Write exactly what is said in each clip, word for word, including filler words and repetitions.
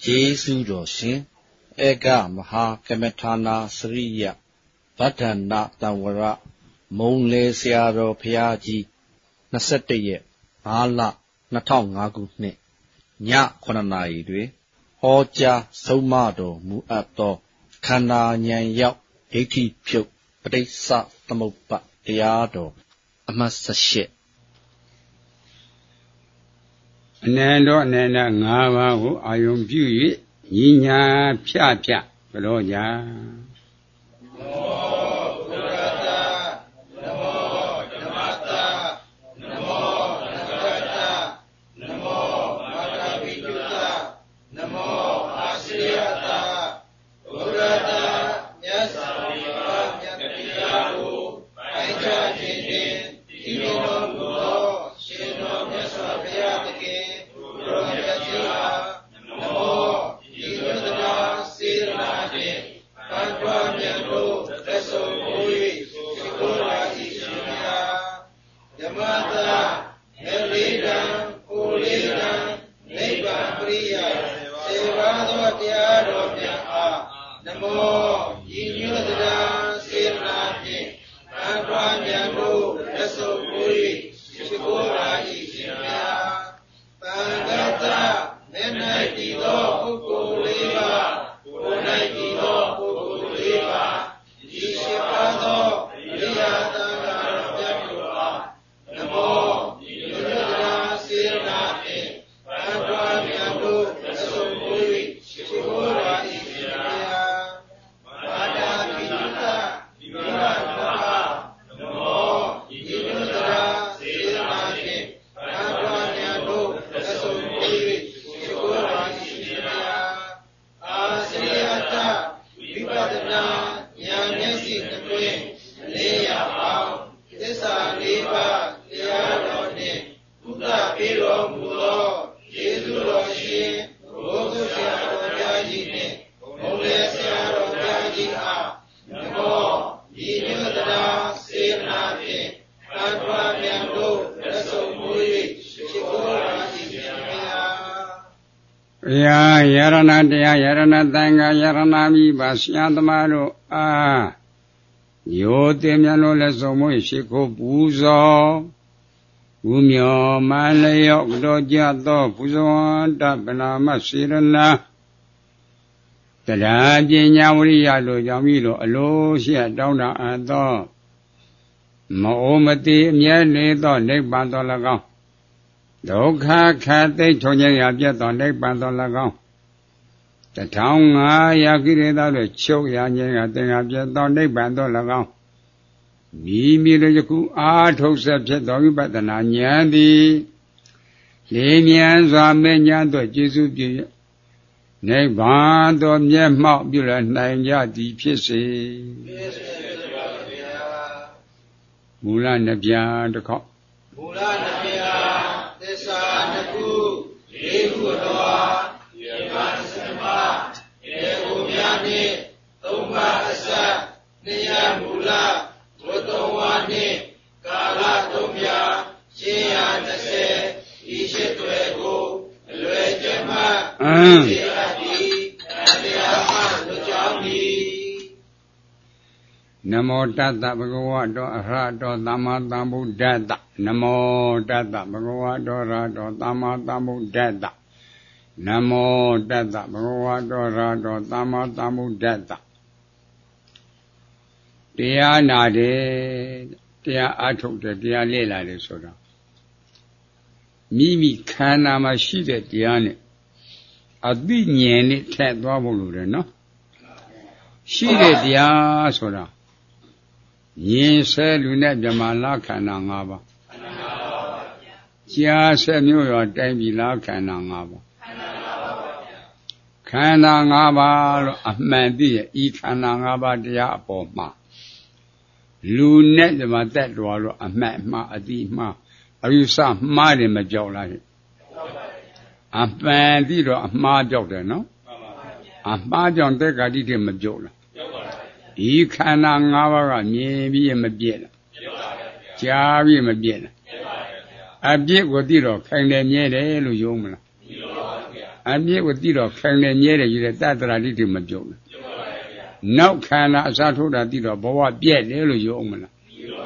Jesu Roshin, Ega Maha Kametana Sriya, Vadana Tawara, Monle Siaro Piaji, Nasete, Ala, Natong Agutne, Nya Konanaidwe, Hoja Somado Muato, Kana Nyan Yap, Eti Puk, Padesa Tamopa, Diado, Amasashe. Nando Nana Nava, Ayum Bui, Yinya Pia Pia, Veloja. Ya Yarana Dea Yarana Tanga Yarana Viva Siandamaro Ah Yotemyano Lesomo Shiko Buzo Umyo Malayok Dojato Puzo Tapana Masirana Tadaji Nyawri Yalo Yamilo Alo Sia Downa Ado Maomati Myane Do Nekbanto Lagao Dokha Kate Tonya Yaton Lake Bandolagao. The town Yakirida, the Chok Yang, I think I've just done Lake Bandolagao. Mimi Yaku art of subject dog, but the Nanyandi Lamians are Menyan to Jesus. Lake Bando Yamma Bulan Nanya D P C. Mulan Nabia the cop. Naku, Egudoa, Yamasama, Egumiani, Toma Asa, Nia Mula, Rotowane, Kala Tomia, Chia Nase, Ishetwego, Luejema, Adi, Adiama, Lujami. Namo Tata Bhagavato Arahato Tamma Buddhata. Namo Tata Bhagavato Arahato Tamma Buddhata. Namo Tata Bhagavato Arahato Tamma Buddhata. Tia Nade, Tia Atuk, Tia Lela de Soda. Mimi Kana Mashida Tiane. Adi Niene Tatwabulu, no? Shide Tia Soda. Yin se Lunet Jamala Kanangaba. Chia se Muyo Debila Kanangaba. Kanangaba Ahmadi, E Kanangaba Dia Poma. Lunet Matet Walo Ahmadma Adima. Ayusa Madi Majola. Ahmadi Ahmadjok, no? Ahmadjon Dekadi Majola. E Kanangava, maybe a Mabiela. Javi Mabiela. A bit what did or kind of yet, Luyumla. အပြည့်ကိုသိတော့ခိုင်နေမြဲတယ်ယူတဲ့တတ္တရာတိတိမပြုတ်ဘူးနောက်ခန္ဓာအစားထိုးတာသိတော့ဘဝပြည့်တယ်လို့ယူအောင်မလား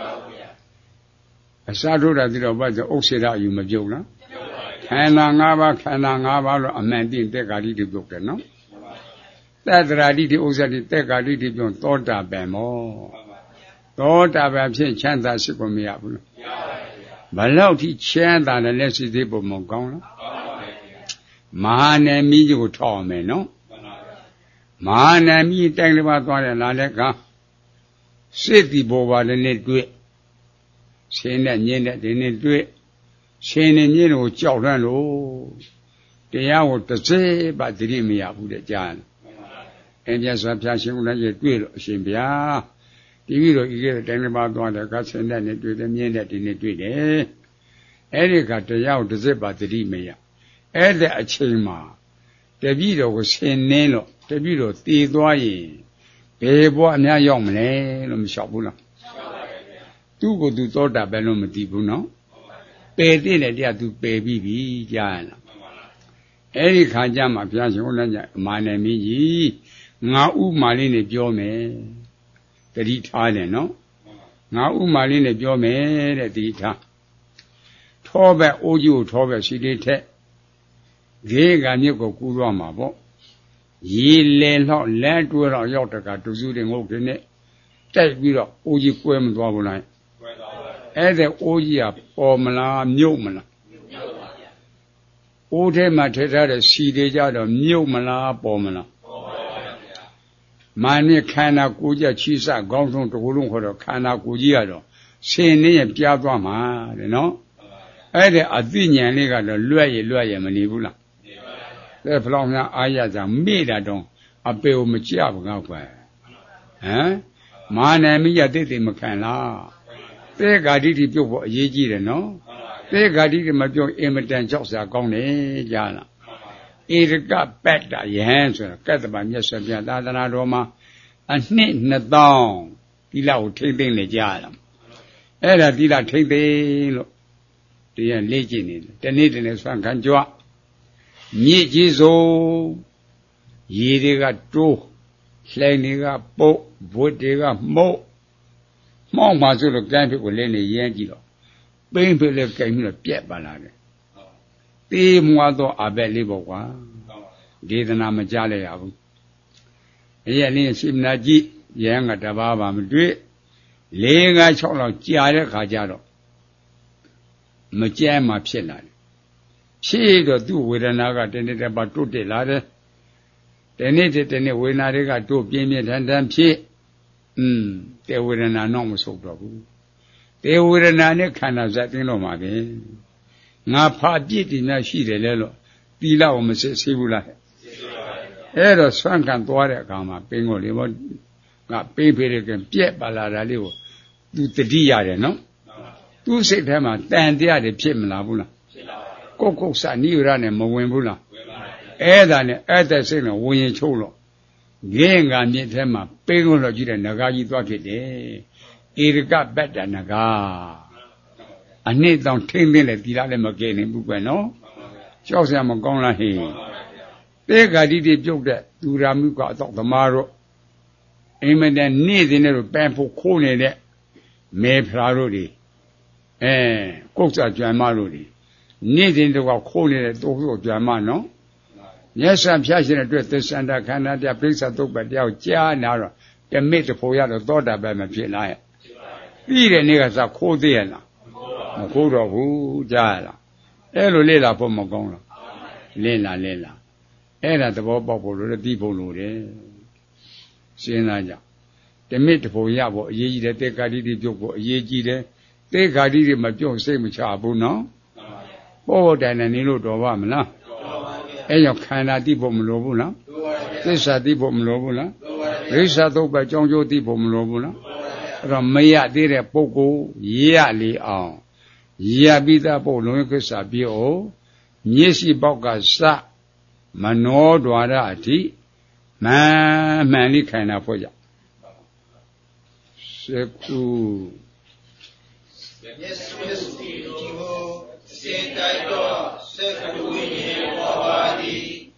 အစားထိုးတာသိတော့ဘာကြောင့်ဥစ္စေရအယူမပြုတ်လားခန္ဓာ၅ပါးခန္ဓာ၅ပါးလို့အမှန်သိတဲ့ကာတိတိပြုတ်တယ်နော်တတ္တရာတိတိဥစ္စာတိတဲ့ကာတိတိပြုတ်သောတာပန်မောသောတာပန်ဖြစ်ချမ်းသာရှိကိုမရဘူးလို့ဘလောက်ထိချမ်းသာတယ်လက်ရှိသေးပုံမကောင်းလားမဟာနယ်မီးကိုထောက်မယ်နော်မဟာနယ်မီးတိုင်းတစ်ပါးသွားတယ်လာတဲ့ကစစ်တီပေါ်ပါလည်းနဲ့တွေ့ရှင်းနဲ့ညင်းနဲ့ဒီနေ့တွေ့ရှင်းနေညင်းကိုကြောက်လန့်လို့တရားကိုတစ်စက်ပါသတိမရဘူးတဲ့ကြားတယ်အင်းပြတ်စွာဖျားရှင်ဦးလည်းတွေ့လို့အရှင်ဗျာဒီပြီးတော့ဤကဲတိုင်းတစ်ပါးသွားတယ်ကဆင်းတဲ့နဲ့တွေ့တယ်မြင်းတဲ့ဒီနေ့တွေ့တယ်အဲ့ဒီကတရားကိုတစ်စက်ပါသတိမရအဲ့တဲ့အချိန်မှာတပည့်တော်ကိုဆင်းနှင်းလို့တပည့်တော်တည်သွားရင်ဘယ်ဘဝအများရောက်မလဲလို့မလျှောက်ဘူးလားသူ့ကိုသူသောတာပန်လို့မသိဘူးနော်ပယ်တဲ့တဲ့တရားသူပယ်ပြီးပြီကြားရလားအဲ့ဒီခါကျမှဘုရားရှင်ဟောလိုက်ကြမာနမင်းကြီးငါဥမာလေးနဲ့ပြောမယ်တတိထားတယ်နော်ငါဥမာလေးနဲ့ပြောမယ်တဲ့တတိထားထောဘက်အိုးကြီးကိုထောဘက်ရှိလေးထက်ဂေကမြစ်ကိုကူးသွားမှာပေါ့ရေလေလောက်လမ်းတွဲတော့ရောက်တကတူစုတွေငုတ်တွေနဲ့တိုက်ပြီးတော့အိုးကြီးကွဲမသွားဘူးလားကွဲသွားပါဘူးအဲ့ဒါအိုးကြီးကပေါ်မလားမြုပ်မလားမြုပ်ပါဗျာအိုးထဲမှာထည့်ထားတဲ့စီတွေကြတော့မြုပ်မလားပေါ်မလားပေါ်ပါဗျာမာနခန္ဓာကိုယ်ကြချိစခေါင်းဆုံးတစ်ခုလုံးခေါ်တော့ခန္ဓာကိုယ်ကြီးကတော့ဆင်းနေရင်ပြားသွားမှာတဲ့နော်အဲ့ဒါအသိဉာဏ်လေးကတော့လွတ်ရလွတ်ရမနေဘူးလားတဲ့ဖလောင်းများအားရကြမေ့တာတော့အပေကိုမကြဘူးကောက်ပဲဟမ်မာနမိယတိတ်တိမခံလားသေဂာတိတိပြုတ်ဖို့အရေးကြီးတယ်နော်သေဂာတိတိမပြုတ်အင်မတန်ကြောက်စရာကောင်းတယ်ကြားလားဧရကပတ္တယဟန်ဆိုတာကတ္တဗမြတ်စွာဘုရားသာသနာတော်မှာအနှစ်နှစ်သောင်းတိလကိုထိမ့်သိမ့်နေကြရလားအဲ့ဒါတိလထိမ့်သိမ့်လို့တရားလေ့ကျင့်နေတယ်တနေ့တနေ့ဆွမ်းခံကြွမြစ်ကြီးစိုးရေတွေကတိုးလှိုင်တွေကပုတ်ဘွတ်တွေကမှုတ်မောင်းပါဆိုလို့ကမ်းဖြစ်ကိုလဲနေရမ်းကြည့်တော့ပိန်းဖြစ်လဲကြိုင်ပြီးတော့ပြက်ပါလာတယ်တေးမွားသောအဘက်လေးပေါ့ကွာဒေသနာမကြားလိုက်ရဘူးအရက်လေးရှိမနာကြည့်ရဟန်းကတပါးပါမတွေ့လေးငါး၆လောက်ကြာတဲ့ခါကျတော့မကြမ်းမှဖြစ်လာတယ်ဖြစ်တော့သူ့ဝေဒနာကတနေ့တစ်ပါးတိုးတက်လာတယ်တနေ့တစ်နေ့ဝေဒနာတွေကတိုးပြင်းပြင်းထန်ထန်ဖြစ်อืมတေဝေဒနာတော့မဆုတ်တော့ဘူးတေဝေဒနာနဲ့ခန္ဓာဇတ်တင်းတော့မှာပဲငါဖာပြစ်တင်များရှိတယ်လဲလို့သီလကိုမစစ်ဆေးဘူးလားအဲ့တော့ဆွမ်းခံသွားတဲ့အခါမှာပင်ကိုလေဘောကပေးဖေးတဲ့ကပြက်ပါလာတာလေးကိုသူတတိရတယ်နော်သူ့စိတ်ထဲမှာတန်တရားတွေဖြစ်မလာဘူးလားကိုယ်ကုတ်စနိဝရနဲ့မဝင်ဘူးလားအဲ့ဒါနဲ့အဲ့တဲ့စိတ်နဲ့ဝင်ရင်ချုပ်လို့ငင်းငါမြင့်ထဲမှာပေးကုန်တော့ကြည့်တဲ့နဂါကြီးသွားဖြစ်တယ်ဧရကပတ္တနဂါအနှစ်တောင်ထိမ့်သိတဲ့ဒီလားလည်းမကဲနိုင်ဘူးကွနော်ကြောက်စရာမကောင်းလားဟေးသေဂါတိတိပြုတ်တဲ့သူရာမှုကအတော့သမားတို့အိမ်မတန်နေ့စဉ်နဲ့ပန်ဖို့ခိုးနေတဲ့မေဖရာတို့တွေအဲကုတ်စာကြွမ်းမတို့တွေနေ့စဉ်တော့ခိုးနေတဲ့တိုးဆိုကြွမ်းမနော်မျက်စံဖြတ်ရှင်တဲ့အတွက်သစ္ဆန္ဒခန္ဓာပြပိဿသုတ်ပတ်တရားကြားနာတော့တမိတ်တဖို့ရတော့သောတာပန်မဖြစ်လားရဲ့ပြီးတဲ့နေ့ကစခိုးသေးရလားမခိုးတော့ဘူးကြားရလားအဲ့လိုလေ့လာဖို့မကောင်းလားလေ့လာလေ့လာအဲ့ဒါသဘောပေါက်ဖို့လို့သိဖို့လို့တယ်စဉ်းစားကြတမိတ်တဖို့ရဖို့အရေးကြီးတယ်တေကာတိတိပြုတ်ဖို့အရေးကြီးတယ်တေကာတိတိမပြုတ်စိတ်မချဘူးနော်ဘောဘောတိုင်နေလို့တော်ပါမလားအဲ့ကြောင့်ခန္ဓာသိဖို့မလိုဘူးလားသစ္စာသိဖို့မလိုဘူးလားရိစ္ဆာသုတ်ပဲကြောင်းကျိုးသိဖို့မလိုဘူးလားအဲ့တော့မရသေးတဲ့ပုဂ္ဂိုလ်ရလေအောင်ရပြီးသားပုဂ္ဂိုလ်လုံးကိစ္စပြေအောင်မျက်စိပေါက်ကစမနောဒွါရအထိမှန်မှန်လေးခိုင်တာဖို့ကြစေကုမျက်စိဒီကိုစေတိုက်တော့စေကုဝိညာဉ်ပေါ်ပါသည်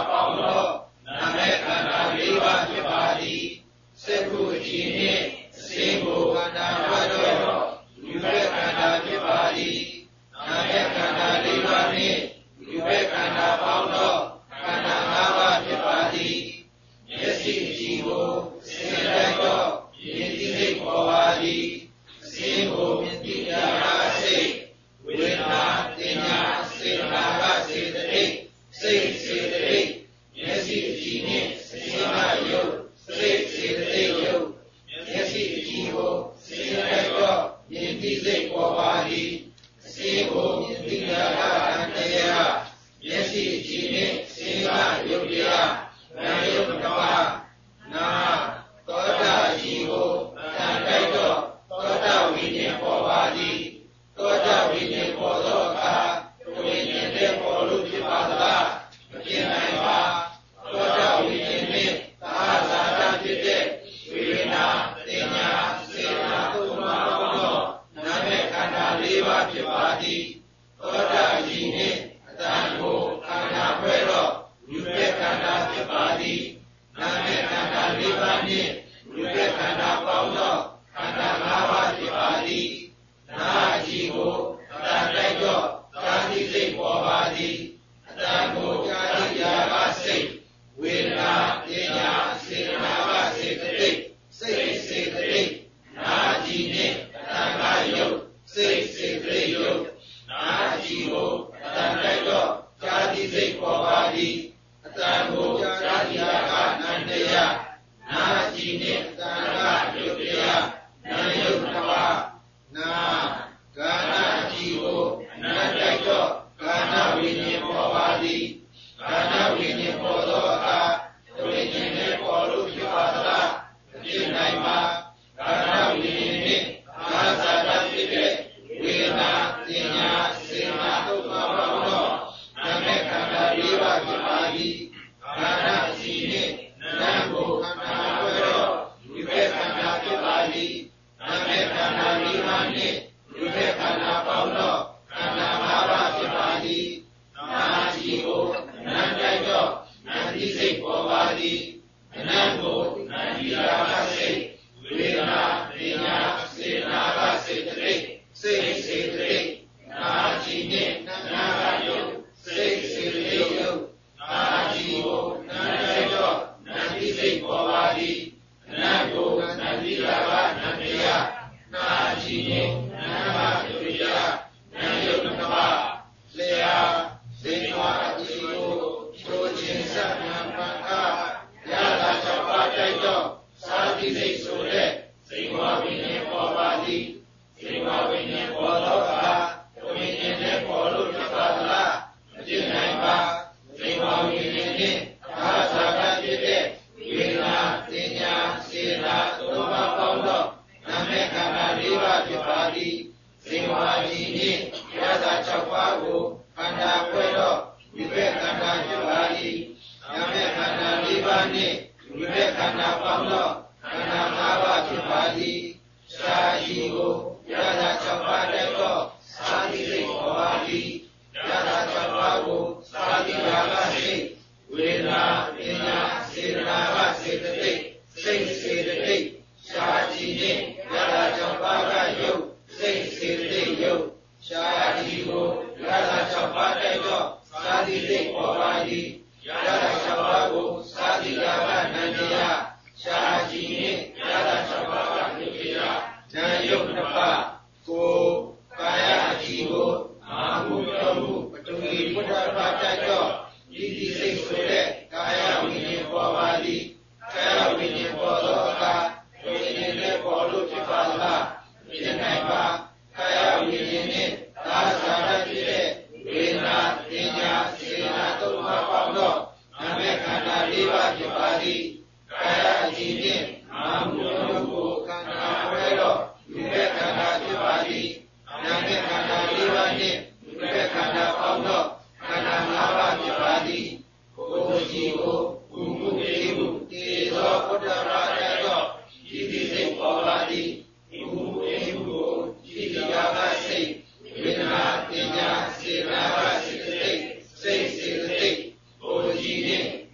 ပေါင်းသောနာမည်ခန္ဓာလေးပါးဖြစ်ပါသည်စက္ခုကြည်နှင့်အစင်းကိုခန္ဓာဘတ်တော်လူပဲခန္ဓာဖြစ်ပါသည်နာမည်ခန္ဓာလေးပါးနှင့်လူပဲခန္ဓာပေါင်းသောခန္ဓာ၅ပါးဖြစ်ပါသည်မျက်စိကြည်ကိုစင်လိုက်တော့မြင်သိစိတ်ပေါ်ပါသည်အစင်းကိုမြင်သိရာစိတ်ဝေဒနာတင်ညာစေတနာကစေတသိက်စိတ်စေတသိက်မျက်စိကြည်နှင့်စေတနာယုတ်စိတ်စေတသိက်ယုတ်မျက်စိကြည်ကိုစင်လိုက်တော့မြင်သိစိတ်ပေါ်ပါသည်အစင်းကိုမြင်သိရာတရားမျက်စိကြည်နှင့်စေတနာယုတ်တရားနာယုတ်ကပါနာသောတာကြည်ကိုတန်တိုက်တော့သောတာဝိညာဉ်ပေါ်ပါသည်သောတာဝိညာဉ်ပေါ်သောအခါဝိညာဉ်တဲ့ပေါ်လို့ဖြစ်ပါသလားမဖြစ်နိုင်ပါသောတာဝိညာဉ်နှင့်သာဇာတဖြစ်တဲ့ဝိညာဉ်တင်ညာစေနာသုံးပါးသောနာမည်ခန္ဓာလေးပါးဖြစ်ပါသည်သောတာကြည်နှင့်အတန်ကိုခန္ဓာဖွဲ့တော့လူပဲခန္ဓာဖြစ်ပါသည်နာမည်ခန္ဓာလေးပါးနှင့်လူပဲခန္ဓာပေါင်းသောခန္ဓာ၅ပါးဖြစ်ပါသည်နာကြည်ကိုအတန်တိုက်တော့သာတိစိတ်ပေါ်ပါသည်အတန်ကိုကြာတိရာကစိတ်ဝေဒနာပညာစေတနာကစေတသိက်စိတ်စေတသိက်နာကြည်နှင့်အတန်ကယုတ်စိတ်စေတသိက်ယုတ်နာကြည်ကိုအတန်တိုက်တော့ကြာတိစိတ်ပေါ်ပါသည်အတန်ကိုကြာတိရာကနန္တရားနာကြည်နှင့်အတန်ကယုတ်တရားနာယုတ်တစ်ပါးနာကာဏကြည်ကိုအနန္တတိုက်တော့ကာဏဝိညာဉ်ပေါ်ပါသည်ကာဏဝိညာဉ်ပေါ်သောအခါဝိညာဉ်နဲ့ပေါ်လို့ဖြစ်ပါသလားမဖြစ်နိုင်ပါကာဏဝိညာဉ်နှင့်အာဇာတဖြစ်တဲ့ဝေဒနာတင်ညာစေနာသုံးပါးပေါင်းသောနာမည်ခန္ဓာလေးပါးဖြစ်ပါသည်ကာဏကြည်နှင့်နာမ်ကိုခန္ဓာဖွဲ့တော့ဒီဘက်ခန္ဓာဖြစ်ပါသည်နာမည်ခန္ဓာလေးပါးနှင့်ဒီဘက်ခန္ဓာပေါင်းသောခန္ဓာ၅ပါးဖြစ်ပါသည်နာကြည်ကိုနန္တိုက်တော့နန္တိစိတ်ပေါ်ပါသည်အနန္ကိုနန္တိရာကစိတ်ဝေဒနာပညာစေနာကစေတသိက်စိတ်စေတသိက်နာကြည်နှင့်နာကယုတ်စိတ်စေတသိက်ယုတ်နာကြည်ကိုနန္တိုက်တော့နန္တိစိတ်ပေါ်ပါသည်အနန္ကိုနန္တိရာကနန္တရားနာကြည်နှင့်နာကယုတ်တရားနာယုတ်ကပါလျာစေဝါကြည်ကိုချိုးခြင်းစံနာပံခရတာ၆ပါးတိုက်တော့သာတိစိတ်ဆိုတဲ့စေဝါဝိညာဉ်ပေါ်ပါသည်စေဝါဝိညာဉ်ပေါ်တော့အခါဝိညာဉ်နဲ့ပေါ်လို့ဖြစ်ပါသလားမဖြစ်နိုင်ပါစေဝါဝိညာဉ်နှင့်အာဇာတဖြစ်တဲ့ဝေဒနာတင်ညာစေနာသုံးပါးပေါင်းတော့နာမည်ခန္ဓာလေးပါးဖြစ်ပါသည်စေဝါကြည်နှင့်ရတာ၆ပါးကိုခန္ဓာဖွဲ့တော့ဝိဘက်ခန္ဓာဖြစ်ပါသည်နာမည်ခန္ဓာလေးပါးနှင့်ဝိဘက်ခန္ဓာပေါင်းတော့ခန္ဓာ၅ပါးဖြစ်ပါသည်ရှားရှိကိုရတာ၆ပါးတိုက်တော့သာတိစိတ်ပေါ်ပါသည်ရတာ၆ပါးကိုသာတိရာကစိတ်ဝေဒနာပညာစေတနာကစေတသိက်စိတ်စေတသိက်ရှားကြည်နှင့်ရတာ၆ပါးကယုတ်စိတ်စေတသိက်ယုတ်ရှားကြည်ကိုရတာ၆ပါးတိုက်တော့သာတိစိတ်ပေါ်ပါသည်ရတာ၆ပါးကိုသာတိရာကနန္တရားရှားကြည်နှင့်ရတာ၆ပါးကယုတ်တရားနာယုတ်တစ်ပါးကိုကာယကြည်ကိုအာဟုပြောမှုပတူလီဘုဒ္ဓဘာသာတော့ဒီဒီစိတ်ဆိုတဲ့ကာယဝိညာဉ်ပေါ်ပါသည်ကာယဝိညာဉ်ပေါ်သောအခါဝိညာဉ်နဲ့ပေါ်လို့ဖြစ်ပါလားမဖြစ်နိုင်ပါကာယဝိညာဉ်နှင့်သာဇာတဖြစ်တဲ့ဝေဒနာပညာစေနာသုံးပါးပေါင်းတော့နာမည်ခန္ဓာလေးပါးဖြစ်ပါသည်ကာယအကြည်နှင့်အာဟုပြောမှုခန္ဓာဖွဲ့တော့ဒီဘက်ခန္ဓာဖြစ်ပါသည်နာမည်ခန္ဓာလေးပါးနှင့်ဒီဘက်ခန္ဓာပေါင်းတော့ခန္ဓာ၅ပါးဖြစ်ပါသည်ကိုယ်ကြည်ကိုဘုမှုေမှုတေသောဘုဒ္ဓဘာသာတော့ဒီဒီစိတ်ပေါ်ပါသည်ဘုမှုေမှုကိုဒီဒီရာကစိတ်ဝေဒနာပညာစေနာကစိတ်စိတ်စိတ်စိတ်ကိုယ်ကြည်နှင့်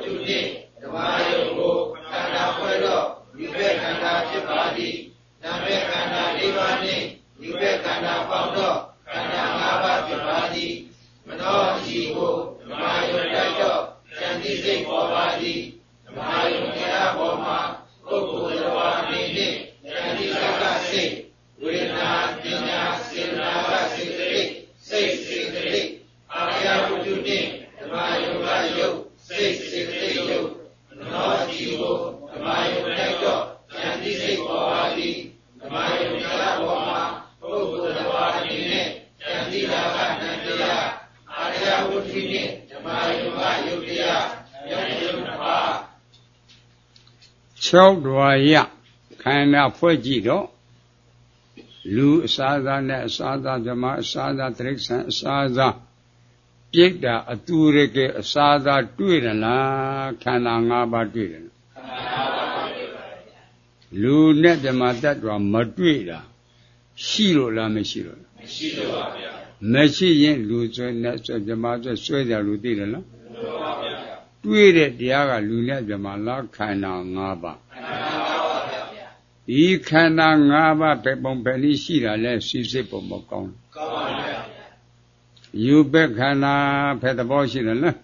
ထုနှင့်ဓမ္မယုတ်ကိုခန္ဓာဖွဲ့သောယူဘက်ခန္ဓာဖြစ်ပါသည်နာမခန္ဓာ၄ပါးနှင့်ယူဘက်ခန္ဓာပေါင်းသောခန္ဓာ၅ပါးဖြစ်ပါသည်မနောရှိကိုဓမ္မယုတ်တိုက်သောဉာဏ်သိစိတ်ပေါ်ပါသည်ဓမ္မယုတ်တရားပေါ်မှာပုဂ္ဂိုလ်တော်အနေနဲ့ဉာဏ်သိစိတ်ကစိတ်ဝေဒနာပညာစေတနာကစိတ်တိစိတ်စေတတိအာရဝတ္ထုနှင့်ဓမ္မယုတ်ကယုတ်စိတ်စေတတိယုတ်မနောရှိကိုဓမ္မယုတ်တိုက်သောဉာဏ်သိစိတ်ပေါ်ပါသည်ဓမ္မယုတ်တရားပေါ်မှာပုဂ္ဂိုလ်တော်အနေနဲ့ဉာဏ်သိတာကနန္တရားအာရဝတ္ထုနှင့်ဓမ္မယုတ်ကယုတ်တရားယုတ်ယုတ်နှစ်ပါး၆ဓဝါယခန္ဓာဖွဲ့ကြည့်တော့လူအစားသားနဲ့အစားသားဓမ္မအစားသားတိရစ္ဆာန်အစားသားပြိတ္တာအတူရကအစားသားတွေ့ရလားခန္ဓာ၅ပါးတွေ့တယ်ခန္ဓာ၅ပါးတွေ့ပါဗျာလူနဲ့ဓမ္မတ attva မတွေ့တာရှိလို့လားမရှိလို့လားမရှိလို့ပါဗျာမရှိရင်လူဆွဲနဲ့ဆွဲဓမ္မဆွဲဆွဲကြလူသိတယ်လားမှန်ပါဗျာတွေ့တဲ့တရားကလူနဲ့ဓမ္မလားခန္ဓာ၅ပါးခန္ဓာ၅ပါးဗျာဒီခန္ဓာ၅ပါးပဲပုံပဲလေးရှိတာလဲစိစိတ်ပုံမကောင်းကောင်းပါဗျာယူဘက်ခန္ဓာဖက်သဘောရှိတယ်လား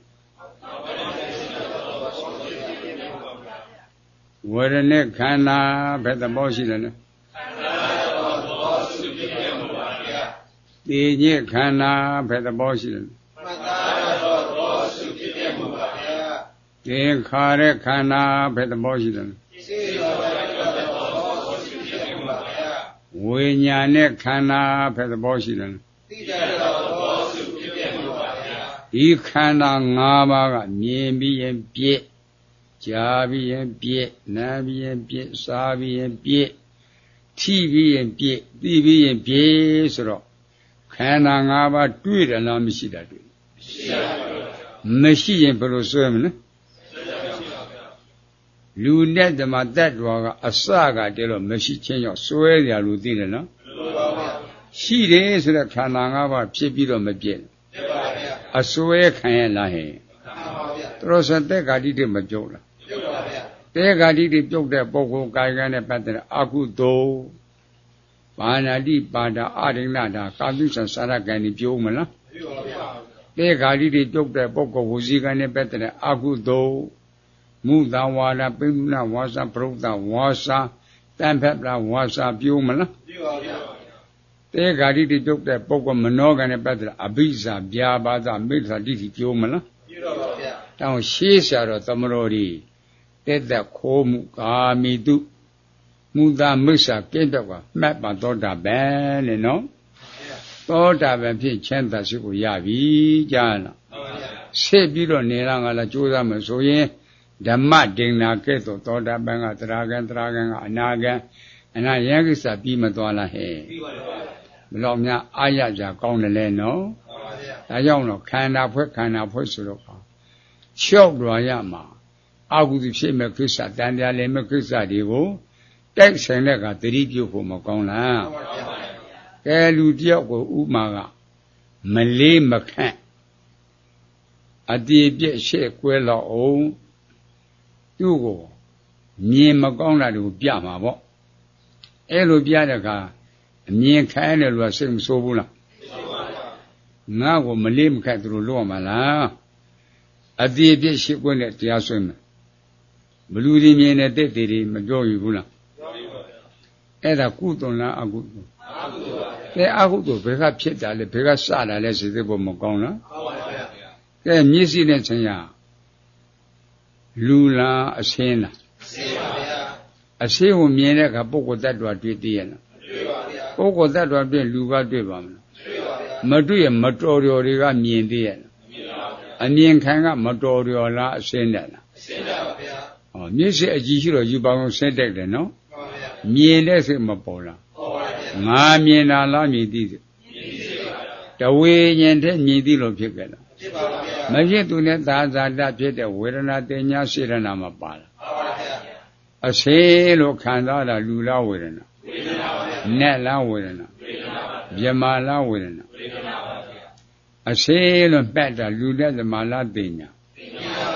ဝေဒနာခန္ဓာဖက်သဘောရှိတယ်လားသိညစ်ခန္ဓာဖက်သဘောရှိတယ်သင်္ခါရခန္ဓာဖက်သဘောရှိတယ်ဝိညာဉ်နဲ့ခန္ဓာဖက်သဘောရှိတယ်ဒီခန္ဓာ၅ပါးကမြင်ပြီးရင်ပြည့်ကြားပြီးရင်ပြည့်နားပြီးရင်ပြည့်စားပြီးရင်ပြည့်ထိပြီးရင်ပြည့်သိပြီးရင်ပြည့်ဆိုတော့ခန္ဓာ၅ပါးတွေ့တယ်လားမရှိတာတွေ့မရှိပါဘူးမရှိရင်ဘယ်လိုဆွဲမလဲလူနဲ့ဓမ္မတ attva ကအစကတည်းကမရှိချင်းရောက်ဆွဲကြလို့သိတယ်နော်ရှိတယ်ဆိုတဲ့ခန္ဓာ၅ပါးဖြစ်ပြီးတော့မပြည့်အစွဲခံရလားဟဲ့သူတို့ဆိုတဲ့ဂါတိတွေမပြုတ်လားပြုတ်ပါဗျာတဲ့ဂါတိတွေပြုတ်တဲ့ပုဂ္ဂိုလ်ကာယကံနဲ့ပတ်သက်တဲ့အကုသိုလ်ဘာနာတိပါဒအရိဏတာကာတုဆံစာရကံတွေပြုတ်မလားပြုတ်ပါဗျာတဲ့ဂါတိတွေပြုတ်တဲ့ပုဂ္ဂိုလ်ဝစီကံနဲ့ပတ်သက်တဲ့အကုသိုလ်မုသဝါဒပိဋကဝါစာပရုဒ္ဒဝါစာတန်ဖက်လာဝါစာပြုတ်မလားပြုတ်ပါဗျာတေဂါတိတိတုတ်တဲ့ပုဂ္ဂိုလ်မနောကံနဲ့ပတ်သက်အဘိဇာဗျာပါဒမိစ္ဆာတိတိပြောမလားပြောတော့ပါဗျာတောင်းရှေးဆရာတော်သမတော်ဒီတက်သက်ခိုးမှုကာမိတုမူတာမိစ္ဆာကဲ့တော့ကမှတ်ပါသောတာပန်လေနော်သောတာပန်ဖြစ်ချမ်းသာရှိကိုရပြီကြားလားဟုတ်ပါဗျာဆက်ပြီးတော့နေလားငါလားကြိုးစားမယ်ဆိုရင်ဓမ္မဒိဏကဲ့သို့သောတာပန်ကသရဂံသရဂံကအနာဂံအနာယံကိစ္စပြီးမသွားလားဟဲ့ပြီးပါပါဘယ်လောက်များအာရကြကောင်းတယ်လဲနော်ဒါကြောင့်တော့ခန္ဓာဖွဲ့ခန္ဓာဖွဲ့ဆိုတော့၆ဓဝါယမှာအာဟုတိဖြစ်မဲ့ကိစ္စတန်တရားလည်းမဲ့ကိစ္စတွေကိုတိုက်ဆိုင်တဲ့ကသတိပြုဖို့မကောင်းလားကဲလူတယောက်ကိုဥမာကမလေးမခန့်အတည်ပြည့်ရှေ့ကွဲလောက်အောင်သူ့ကိုမြင်မကောင်းတာတွေကိုပြမှာပေါ့အဲ့လိုပြတဲ့အခါအမြင်ခိုင်းတယ်လို့စိတ်မဆိုးဘူးလားငါ့ကိုမလေးမခတ်သူတို့လို့ရမှာလားအတည်ပြည့်ရှိခွင့်နဲ့တရားဆွဲမယ်ဘလူဒီမြင်တဲ့တဲ့တွေမပြောယူဘူးလားအဲ့ဒါကုသိုလ်လားအကုသိုလ်အကုသိုလ်ပါဗျာအဲအကုသိုလ်ဘယ်ကဖြစ်တာလဲဘယ်ကစတာလဲစိတ်သိဖို့မကောင်းလားဟုတ်ပါဗျာကဲမျက်စိနဲ့ဆင်ရလူလားအရှင်းလားအရှင်းပါဗျာအရှင်းကိုမြင်တဲ့အခါပုဂ္ဂိုလ်တ attva တွေ့တည်ရလားတွေ့ပါဗျာပုဂ္ဂိုလ်တ attva တွေ့လူကတွေ့ပါမလားတွေ့ပါဗျာမတွေ့ရမတော်တော်တွေကမြင်တည်ရလားမြင်ပါဗျာအမြင်ခံကမတော်တော်လားအရှင်းတယ်လားအရှင်းတယ်ပါဗျာဟောမျက်စိအကြည့်ရှိတော့ယူပါအောင်ဆင်းတက်တယ်နော်ဟုတ်ပါဗျာမြင်တဲ့စိတ်မပေါ်လားဟုတ်ပါဗျာငါမြင်တာလားမြင်သိတယ်မြင်သိပါဗျာတဝေဉ္တဲ့မြင်သိလို့ဖြစ်ကြလားဖြစ်ပါဗျာမဖြစ်သူနဲ့သာဇာတဖြစ်တဲ့ဝေဒနာတင်ညာစေရနာမှာပါလားဟုတ်ပါဗျာအစေလို့ခံစားတာလူလားဝေဒနာဝေဒနာပါဗျာနတ်လားဝေဒနာဝေဒနာပါဗျာမြမလားဝေဒနာဝေဒနာပါဗျာအစေလို့ပတ်တာလူနဲ့သမာလားတင်ညာတင်ညာပါဗျာခ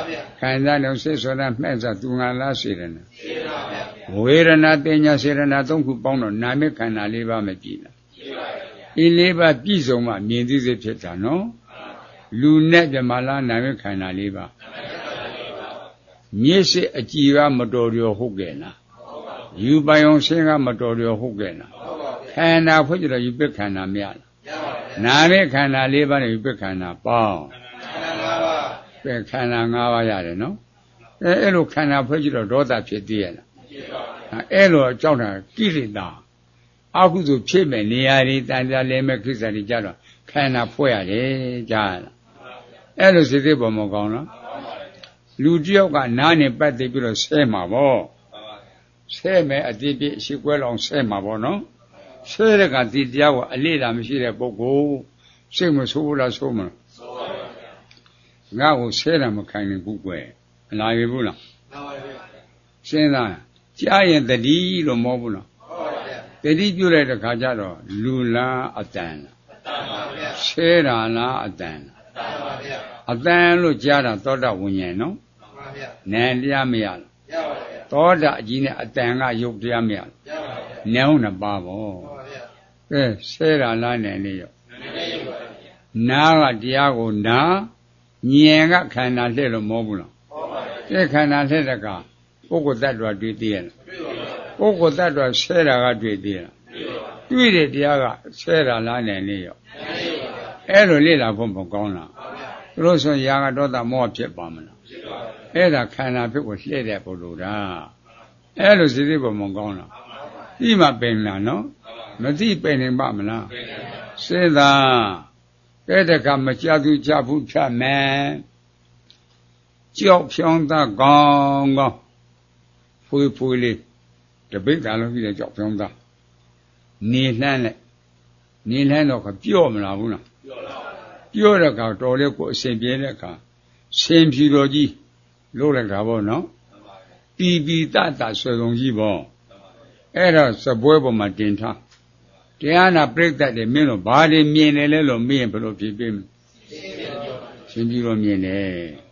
ခံစားလို့စိတ်ဆိုတာမှတ်စားသူငါလားစေရနာဝေဒနာတင်ညာစေရနာသုံးခုပေါင်းတော့နာမခန္ဓာလေးပါးမကြည့်လားဒီလေးပါးပြည့်စုံမှမြင်သိစေဖြစ်တာနော်လူနဲ့ဓမ္မလားနာမခန္ဓာလေးပါးမျက်စိအကြည်ကမတော်ရဟုတ်ကဲ့လားယူပိုင်အောင်ရှင်းကမတော်ရဟုတ်ကဲ့လားခန္ဓာဖွဲ့ကြတော့ယူပခန္ဓာမရလားနာမခန္ဓာလေးပါးနဲ့ယူပခန္ဓာပေါင်းပဲခန္ဓာ၅ပါးရတယ်နော်အဲအဲ့လိုခန္ဓာဖွဲ့ကြတော့ဒေါသဖြစ်သေးရလားအဲ့လိုအကြောင်းတာကိလေသာအကုသိုလ်ဖြစ်မဲ့နေရာတွေတန်ကြလဲမဲ့ခိစ္စတွေကြတော့ခန္ဓာဖွဲ့ရတယ်ကြားလားအဲ့လိုစိတ်သေးပေါ်မကောင်းလားလူတယောက်ကနားနဲ့ပတ်သိပြီးတော့ဆဲမှာပေါ့ဆဲမယ်အတိပြည့်ရှိကွဲလောင်ဆဲမှာပေါ့နော်ဆဲတဲ့ကဒီတရားကိုအလေးလာမရှိတဲ့ပုဂ္ဂိုလ်စိတ်မဆိုးဘူးလားဆိုးမလားငါ့ကိုဆဲတာမခံနိုင်ဘူးကွယ်အလားရဘူးလားမှန်ပါဗျာစဉ်းစားကြားရင်တတိလို့မဟုတ်ဘူးလားဟုတ်ပါဗျာတတိပြုလိုက်တဲ့ခါကျတော့လူလားအတန်လားအတန်ပါဗျာဆဲတာလားအတန်လားအတန်ပါဗျာအတန်လို့ကြားတာသောတာဝိညာဉ်နော်မှန်ပါဗျာနံတရားမရလားရပါဗျာသောတာအကြီးနဲ့အတန်ကယုတ်တရားမရလားရပါဗျာနံဟုတ်နှစ်ပါးပေါ့မှန်ပါဗျာကဲဆဲတာလားနံလေးရောနံလေးရောပါဗျာနာကတရားကိုနာဉာဏ်ကခန္ဓာလှည့်လို့မဟုတ်ဘူးလားဟုတ်ပါဘူးဒီခန္ဓာလှည့်တဲ့ကပုဂ္ဂိုလ်တ attva တွေ့သေးရဲ့လားပုဂ္ဂိုလ်တ attva ဆဲတာကတွေ့သေးရဲ့လားတွေ့တဲ့တရားကဆဲတာလားနဲ့နေရောအဲ့လိုလေ့လာဖို့မကောင်းလားသူတို့ဆိုရာဂဒေါသမောဟဖြစ်ပါမလားအဲ့ဒါခန္ဓာဖြစ်ကိုလှည့်တဲ့ပုဂ္ဂိုလ်ဒါအဲ့လိုစိစိပေါ်မကောင်းလားဒီမှာပင်လားနော်မသိပင်နေပါမလားစေသာကဲတကမကြသူကြဘူးဖြတ်မယ်ကြောက်ဖြောင်းသားကောင်းကောင်းဖွေးဖွေးလေးတပိတ်တာလုံးပြီးတဲ့ကြောက်ဖြောင်းသားနေလှမ်းလိုက်နေလှမ်းတော့ကပြော့မလားဘူးလားပြော့တဲ့ကောင်တော်လေးကိုအရှင်ပြင်းတဲ့ကောင်ရှင်ဖြူတော်ကြီးလို့လိုက်တာပေါ့နော်တီပီတတဆွေကုန်ကြီးပေါ့အဲ့တော့စပွဲပေါ်မှာတင်ထားတရားနာပြိတ္တတွေမင်းတို့ဘာတွေမြင်တယ်လဲလို့မေးရင်ဘယ်လိုဖြေပေးမလဲရှင်းပြီးတော့မြင်တယ်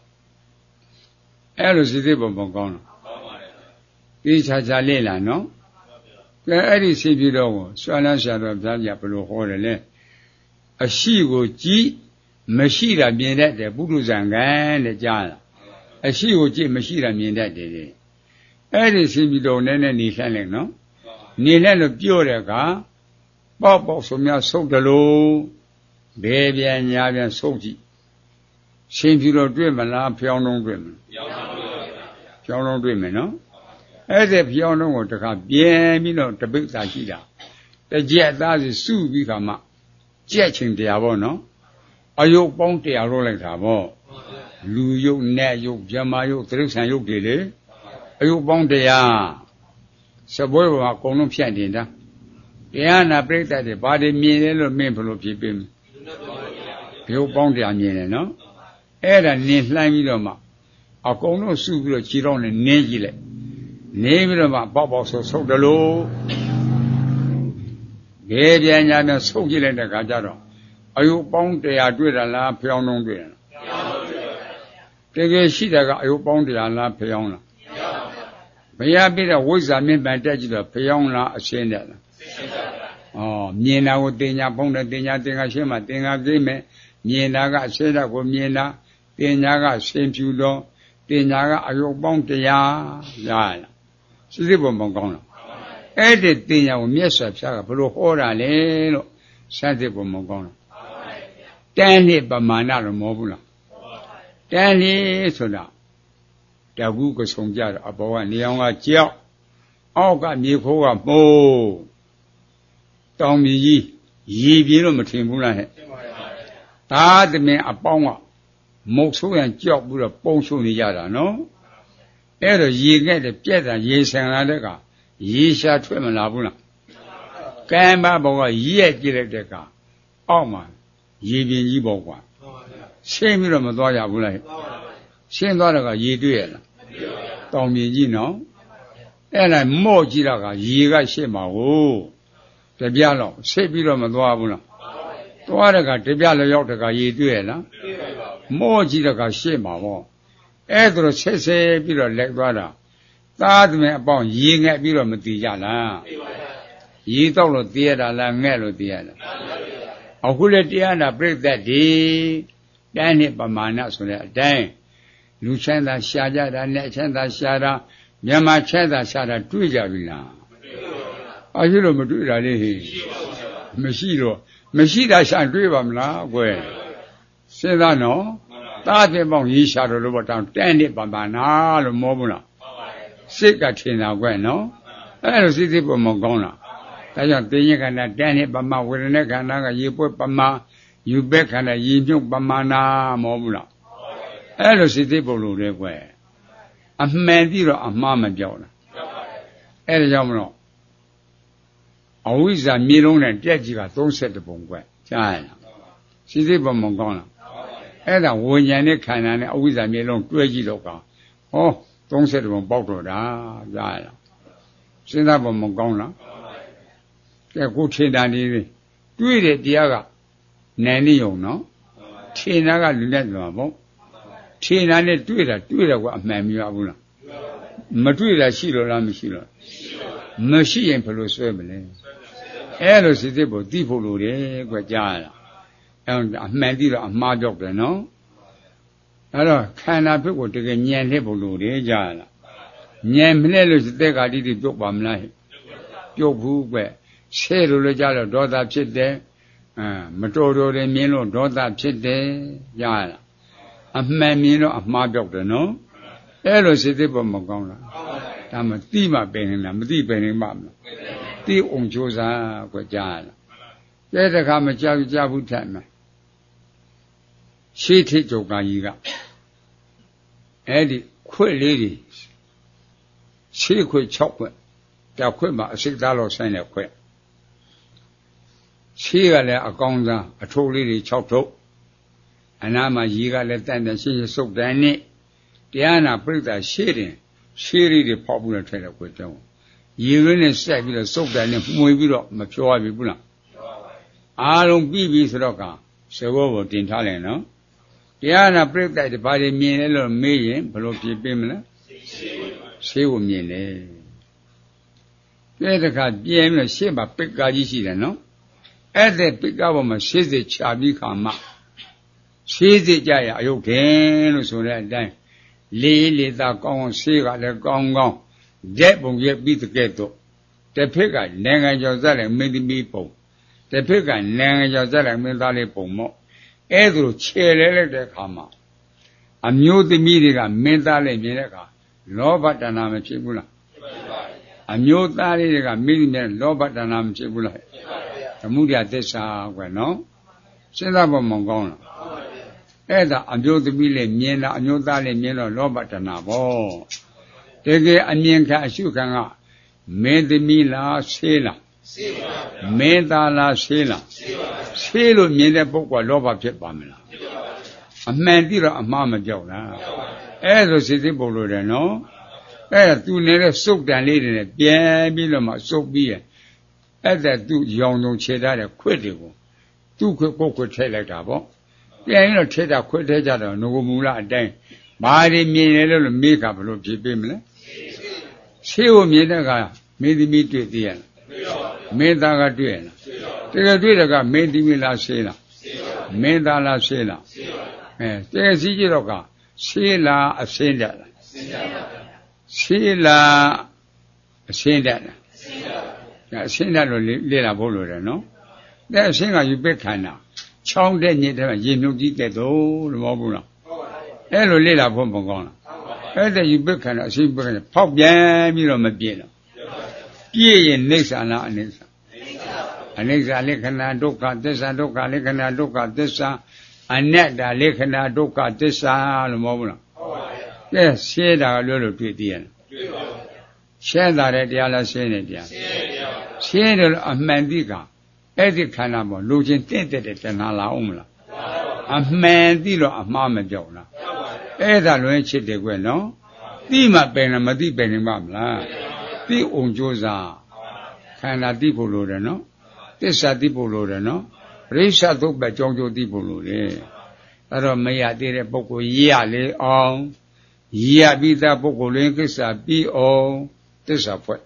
အဲ့လိုစိစိပေါ်ပေါ်ကောင်းလားဒီချာချာလေးလားနော်ကဲအဲ့ဒီရှင်းပြီးတော့ကိုဆွမ်းလန်းဆရာတော်ဘုရားကြီးဘယ်လိုဟောတယ်လဲအရှိကိုကြည့်မရှိတာမြင်တတ်တယ်ပုထုဇံကံတဲ့ကြားလားအရှိကိုကြည့်မရှိတာမြင်တတ်တယ်အဲ့ဒီရှင်းပြီးတော့နည်းနည်းနေလှမ်းလိုက်နော်နေလှမ်းလို့ပြောတဲ့အခါပေါက်ပေါက်ဆိုများဆုပ်တယ်လို့ဘယ်ပြန်ညာပြန်ဆုပ်ကြည့်ရှင်ဖြူတော့တွေ့မလားဖျောင်းလုံးတွေ့မလားဖျောင်းလုံးတွေ့မယ်နော်အဲ့ဒီဖျောင်းလုံးကိုတခါပြန်ပြီးတော့တပိတ်သာရှိတာတကြက်သားစီစုပြီးခါမှကြက်ချင်းတရားပေါ့နော်အယုတ်ပေါင်းတရားလို့လိုက်တာပေါ့လူယုတ်နတ်ယုတ်ဗြဟ္မာယုတ်တိရစ္ဆာန်ယုတ်တွေလေအယုတ်ပေါင်းတရားစပွဲပေါ်မှာအကုန်လုံးဖြတ်နေတာတရားနာပြိတ္တတွေဘာတွေမြင်လဲလို့မင်းဘယ်လိုဖြေပေးမလဲဘုရားပေါင်းတရားမြင်တယ်နော်အဲ့ဒါနင်းလှမ်းပြီးတော့မှအကုန်လုံးစုပြီးတော့ခြေတော်နဲ့နင်းကြည့်လိုက်နေပြီးတော့မှပေါက်ပေါက်ဆိုဆုပ်တယ်လို့ဘယ်ပြန်ညာနဲ့ဆုပ်ကြည့်လိုက်တဲ့ခါကျတော့အယုပေါင်းတရားတွေ့တာလားဖျောင်းလုံးတွေ့တာတကယ်ရှိတာကအယုပေါင်းတရားလားဖျောင်းလားဘုရားပြတဲ့ဝိဇ္ဇာမြင့်ပန်တက်ကြည့်တော့ဖျောင်းလားအရှင်းတယ်လားဩမြင်တာကိုတင်ညာပုံတယ်တင်ညာတင်ညာရှင်းမှတင်ညာပြိမယ်မြင်တာကအရှင်းတာကိုမြင်တာတင်ညာကရှင်ဖြူတော့တင်ညာကအယုတ်ပေါင်းတရားရလားစစ်စစ်ပုံပုံကောင်းလားအဲ့ဒီတင်ညာကိုမြတ်စွာဘုရားကဘယ်လိုဟောတာလဲလို့စစ်စစ်ပုံပုံကောင်းလားတန်းနှစ်ပမာဏတော့မဟုတ်ဘူးလားတန်းနှစ်ဆိုတာတကူကဆုံကြတော့အပေါ်ကနေအောင်ကကြောက်အောက်ကမြေခိုးကမိုးတောင်မြေကြီးရေပြေလို့မထင်ဘူးလားဟဲ့ဒါသမင်အပေါင်းကမုတ်ဆိုးရန်ကြောက်ပြီးတော့ပုံရှုံနေကြတာနော်အဲ့တော့ရေငဲ့တဲ့ပြက်တာရေဆန်လာတဲ့ကရေရှာထွက်မလာဘူးလားကံမဘောကရက်ကြည့်လိုက်တဲ့ကအောက်မှာရေပြင်းကြီးပေါ့ကွာရှင်းပြီးတော့မသွားရဘူးလားရှင်းသွားတော့ကရေတွေ့ရလားတောင်မြေကြီးနော်အဲ့ဒါမော့ကြည့်တော့ကရေကရှင်းမှာဟုတ်တပြားလောက်ဆစ်ပြီးတော့မသွားဘူးလားသွားတဲ့ကတပြားလောက်ရောက်တဲ့ကရေတွေ့ရလားမော့ကြည့်တဲ့ကရှင်းမှာပေါ့အဲ့ဒါတော့ဆက်ဆက်ပြီးတော့လက်သွားတာသားသမီးအပေါင်းရေငက်ပြီးတော့မတည်ကြလားရေတော့လို့တည်ရတာလားငက်လို့တည်ရတာအခုလေတရားနာပြိဿတ်ဒီတန်းနှစ်ပမာဏဆိုတဲ့အတိုင်းလူချမ်းသာရှာကြတာနဲ့ချမ်းသာရှာတာမြန်မာချမ်းသာရှာတာတွေ့ကြပြီလားအရှိလို့မတွေ့တာလေဟိမရှိတော့မရှိတာရှာတွေ့ပါမလားကွယ်စဉ်းစားနော်သားတဲ့ပေါင်းရေးရှာတော့လို့ပေါ့တောင်းတန်းနှစ်ပမာဏလို့မောဘူးလားစိတ်ကထင်တာကွယ်နော်အဲ့လိုစိတ်စိတ်ပေါ်မကောင်းလားဒါကြောင့်သိဉ္ဇခန္ဓာတန်းနှစ်ပမာဝေဒနာခန္ဓာကရေပွက်ပမာယူဘက်ခန္ဓာရေမြုပ်ပမာဏမောဘူးလားအဲ့လိုစိတ်စိတ်ပေါ်လို့လေကွယ်အမှန်ပြီးတော့အမှားမပြောက်လားအဲ့ဒါကြောင့်မလို့အဝိဇ္ဇာမြေလုံးနဲ့တက်ကြီးကသုံးဆယ်တပုံကွယ်ကြားရလားစိတ်စိတ်ပေါ်မကောင်းလားအဲ့ဒါဝိညာဉ်နဲ့ခန္ဓာနဲ့အဝိဇ္ဇာမြေလုံးတွဲကြည့်တော့ကဟောသုံးဆယ်တပုံပေါက်တော့တာကြားရလားစဉ်းစားပေါ်မကောင်းလားကဲကိုထင်တာလေးတွေးတဲ့တရားကနိုင်နေုံနော်ထင်တာကလူနဲ့ပြောပေါ့ထင်တာနဲ့တွေးတာတွေးတယ်ကအမှန်မရဘူးလားမတွေးတာရှိလို့လားမရှိလို့မရှိရင်ဘယ်လိုဆွဲမလဲအဲ့လိုစိတ်စိတ်ပေါ်သိဖို့လိုတယ်ကွကြားရလားအဲ့အမှန်သိတော့အမှားပြောက်တယ်နော်အဲ့တော့ခန္ဓာဖြစ်ကိုတကယ်ဉာဏ်နဲ့ဖို့လိုတယ်ကြားရလားဉာဏ်မနဲ့လို့သက်ကတိတိပြုတ်ပါမလားပြုတ်ဘူးကွဆဲလို့လည်းကြားတော့ဒေါသဖြစ်တယ်အဲမတော်တော်တယ်မြင်လို့ဒေါသဖြစ်တယ်ကြားရလားအမှန်မြင်တော့အမှားပြောက်တယ်နော်အဲ့လိုစိတ်သိပေါ်မကောင်းလားဒါမှသိမှပင်နေတာမသိပင်နေမှမလားသိအောင်ကြိုးစားကွကြားရလားတဲ့တခါမကြောက်ကြဘူးထက်မယ်ရှေးထိကြုံကကြီးကအဲ့ဒီခွေလေးတွေရှေးခွေ၆ခွေတောက်ခွေမှာအစိတ်သားလောက်ဆိုင်တဲ့ခွေရှေးကလည်းအကောင်းစားအထိုးလေးတွေ၆ထုပ်အနားမှာရေကလည်းတန်တန်ရှင်းရှင်းစုပ်တန်းနဲ့တရားနာပြိဿရှေးတင်ရှေးလေးတွေဖောက်ပြီးတော့ထဲတဲ့ခွေတောင်းရေရင်းနဲ့စိုက်ပြီးတော့စုပ်တန်းနဲ့မှုပြီးတော့မပြောရဘူးလားအားလုံးပြီးပြီဆိုတော့ကစဘောကိုတင်ထားလိုက်နော်တရားနာပြိဿတဘာတွေမြင်လဲလို့မေးရင်ဘယ်လိုဖြေပေးမလဲရှေးကိုမြင်တယ်ပြည့်တခါပြင်းပြီးတော့ရှေ့မှာပိက္ကာကြီးရှိတယ်နော်အဲ့ဒီပိက္ကာပေါ်မှာရှေးစစ်ချပြီးခါမှရှေးစစ်ကြရအယုတ်ခင်လို့ဆိုတဲ့အတိုင်းလေးလေးသာကောင်းအောင်ရှေးကလည်းကောင်းကောင်းဓာတ်ပုံရဲ့ပြီးတကဲ့သို့တစ်ဖက်ကနိုင်ငံကျော်စက်လည်းမင်းသမီးပုံတစ်ဖက်ကနိုင်ငံကျော်စက်လည်းမင်းသားလေးပုံမို့အဲ့ဒါလိုခြေလဲလိုက်တဲ့အခါမှာအမျိုးသမီးတွေကမင်းသားလေးမြင်တဲ့အခါလောဘတဏှာမဖြစ်ဘူးလားအမျိုးသားလေးတွေကမိမိနဲ့လောဘတဏှာမဖြစ်ဘူးလားသမုဒယသစ္စာကွယ်နော်စဉ်းစားဖို့မကောင်းလားအဲ့ဒါအမျိုးသမီးလေးမြင်တာအမျိုးသားလေးမြင်တော့လောဘတဏှာပေါ့တကယ်အမြင်ခံအရှုခံကမင်းသမီးလားဆေးလားဆေးပါမင်းသားလားဆေးလားဆေးပါဆေးလို့မြင်တဲ့ပုဂ္ဂိုလ်လောဘဖြစ်ပါမလားဖြစ်ပါဘူးအမှန်တိတော့အမှားမကြောက်လားအဲ့ဒါစိတ်သိပုံလို့တယ်နော်အဲ့ဒါသူနေတဲ့စုပ်တန်လေးတွေနဲ့ပြန်ပြီးတော့မှစုပ်ပြီးရအဲ့ဒါသူရောင်ုံခြေထားတဲ့ခွက်တွေကိုသူ့ခွက်ပုတ်ခွက်ထည့်လိုက်တာပေါ့ပြန်ပြီးတော့ထည့်တာခွက်ထည့်ကြတော့ငိုမူလအတိုင်းဘာတွေမြင်ရလို့မေးကဘလို့ဖြေပေးမလဲရှေးကိုမြင်တဲ့ကမင်းသမီးတွေ့သေးရလားမင်းသားကတွေ့ရလားတကယ်တွေ့တဲ့ကမင်းသမီးလားရှေးလားမင်းသားလားရှေးလားအဲတကယ်စီးကြတော့ကရှေးလားအစင်းတက်လားရှေးလားအစင်းတက်လားအစင်းတက်လို့လေ့လာဖို့လိုတယ်နော်တဲ့အစင်းကယူပက်ခန္ဓာချောင်းတဲ့ညစ်တဲ့ရေမြုပ်ကြီးတဲ့တော့လို့မဟုတ်ဘူးလားအဲ့လိုလေ့လာဖို့မကောင်းလားအဲ့ဒါယူပက်ခန္ဓာအစင်းပက်ခန္ဓာဖောက်ပြန်ပြီးတော့မပြည့်တော့ပြည့်ရင်နိစ္စလားအနိစ္စအနိစ္စလက္ခဏာဒုက္ခသစ္စာဒုက္ခလက္ခဏာဒုက္ခသစ္စာအနတ္တလက္ခဏာဒုက္ခသစ္စာလို့မဟုတ်ဘူးလားဟုတ်ပါဘူးကဲရှင်းတာကလွတ်လို့တွေ့သေးရဲ့တွေ့ပါဘူးရှင်းတာတဲ့တရားလားရှင်းတဲ့တရားရှင်းတဲ့တရားရှင်းတယ်လို့အမှန်တိကအဲ့ဒီခန္ဓာပေါ်လူချင်းတင့်တဲ့တဲ့တဏှာလာအောင်မလားအမှန်တိလို့အမှားမကြောက်လားအဲ့ဒါလွင်ချစ်တယ်ကွနော်တိမှပင်လည်းမတိပင်နေမှာမလားတိအောင်ကြိုးစားခန္ဓာတိဖို့လိုတယ်နော်သစ္စာတိဖို့လိုတယ်နော်ပရိစ္ဆသုတ်ပဲကြောင်းကြိုးတိဖို့လိုတယ်အဲ့တော့မရသေးတဲ့ပုဂ္ဂိုလ်ရရလေအောင်ရပြီးသားပုဂ္ဂိုလ်ရင်းကိစ္စပြီးအောင်သစ္စာဖွဲ့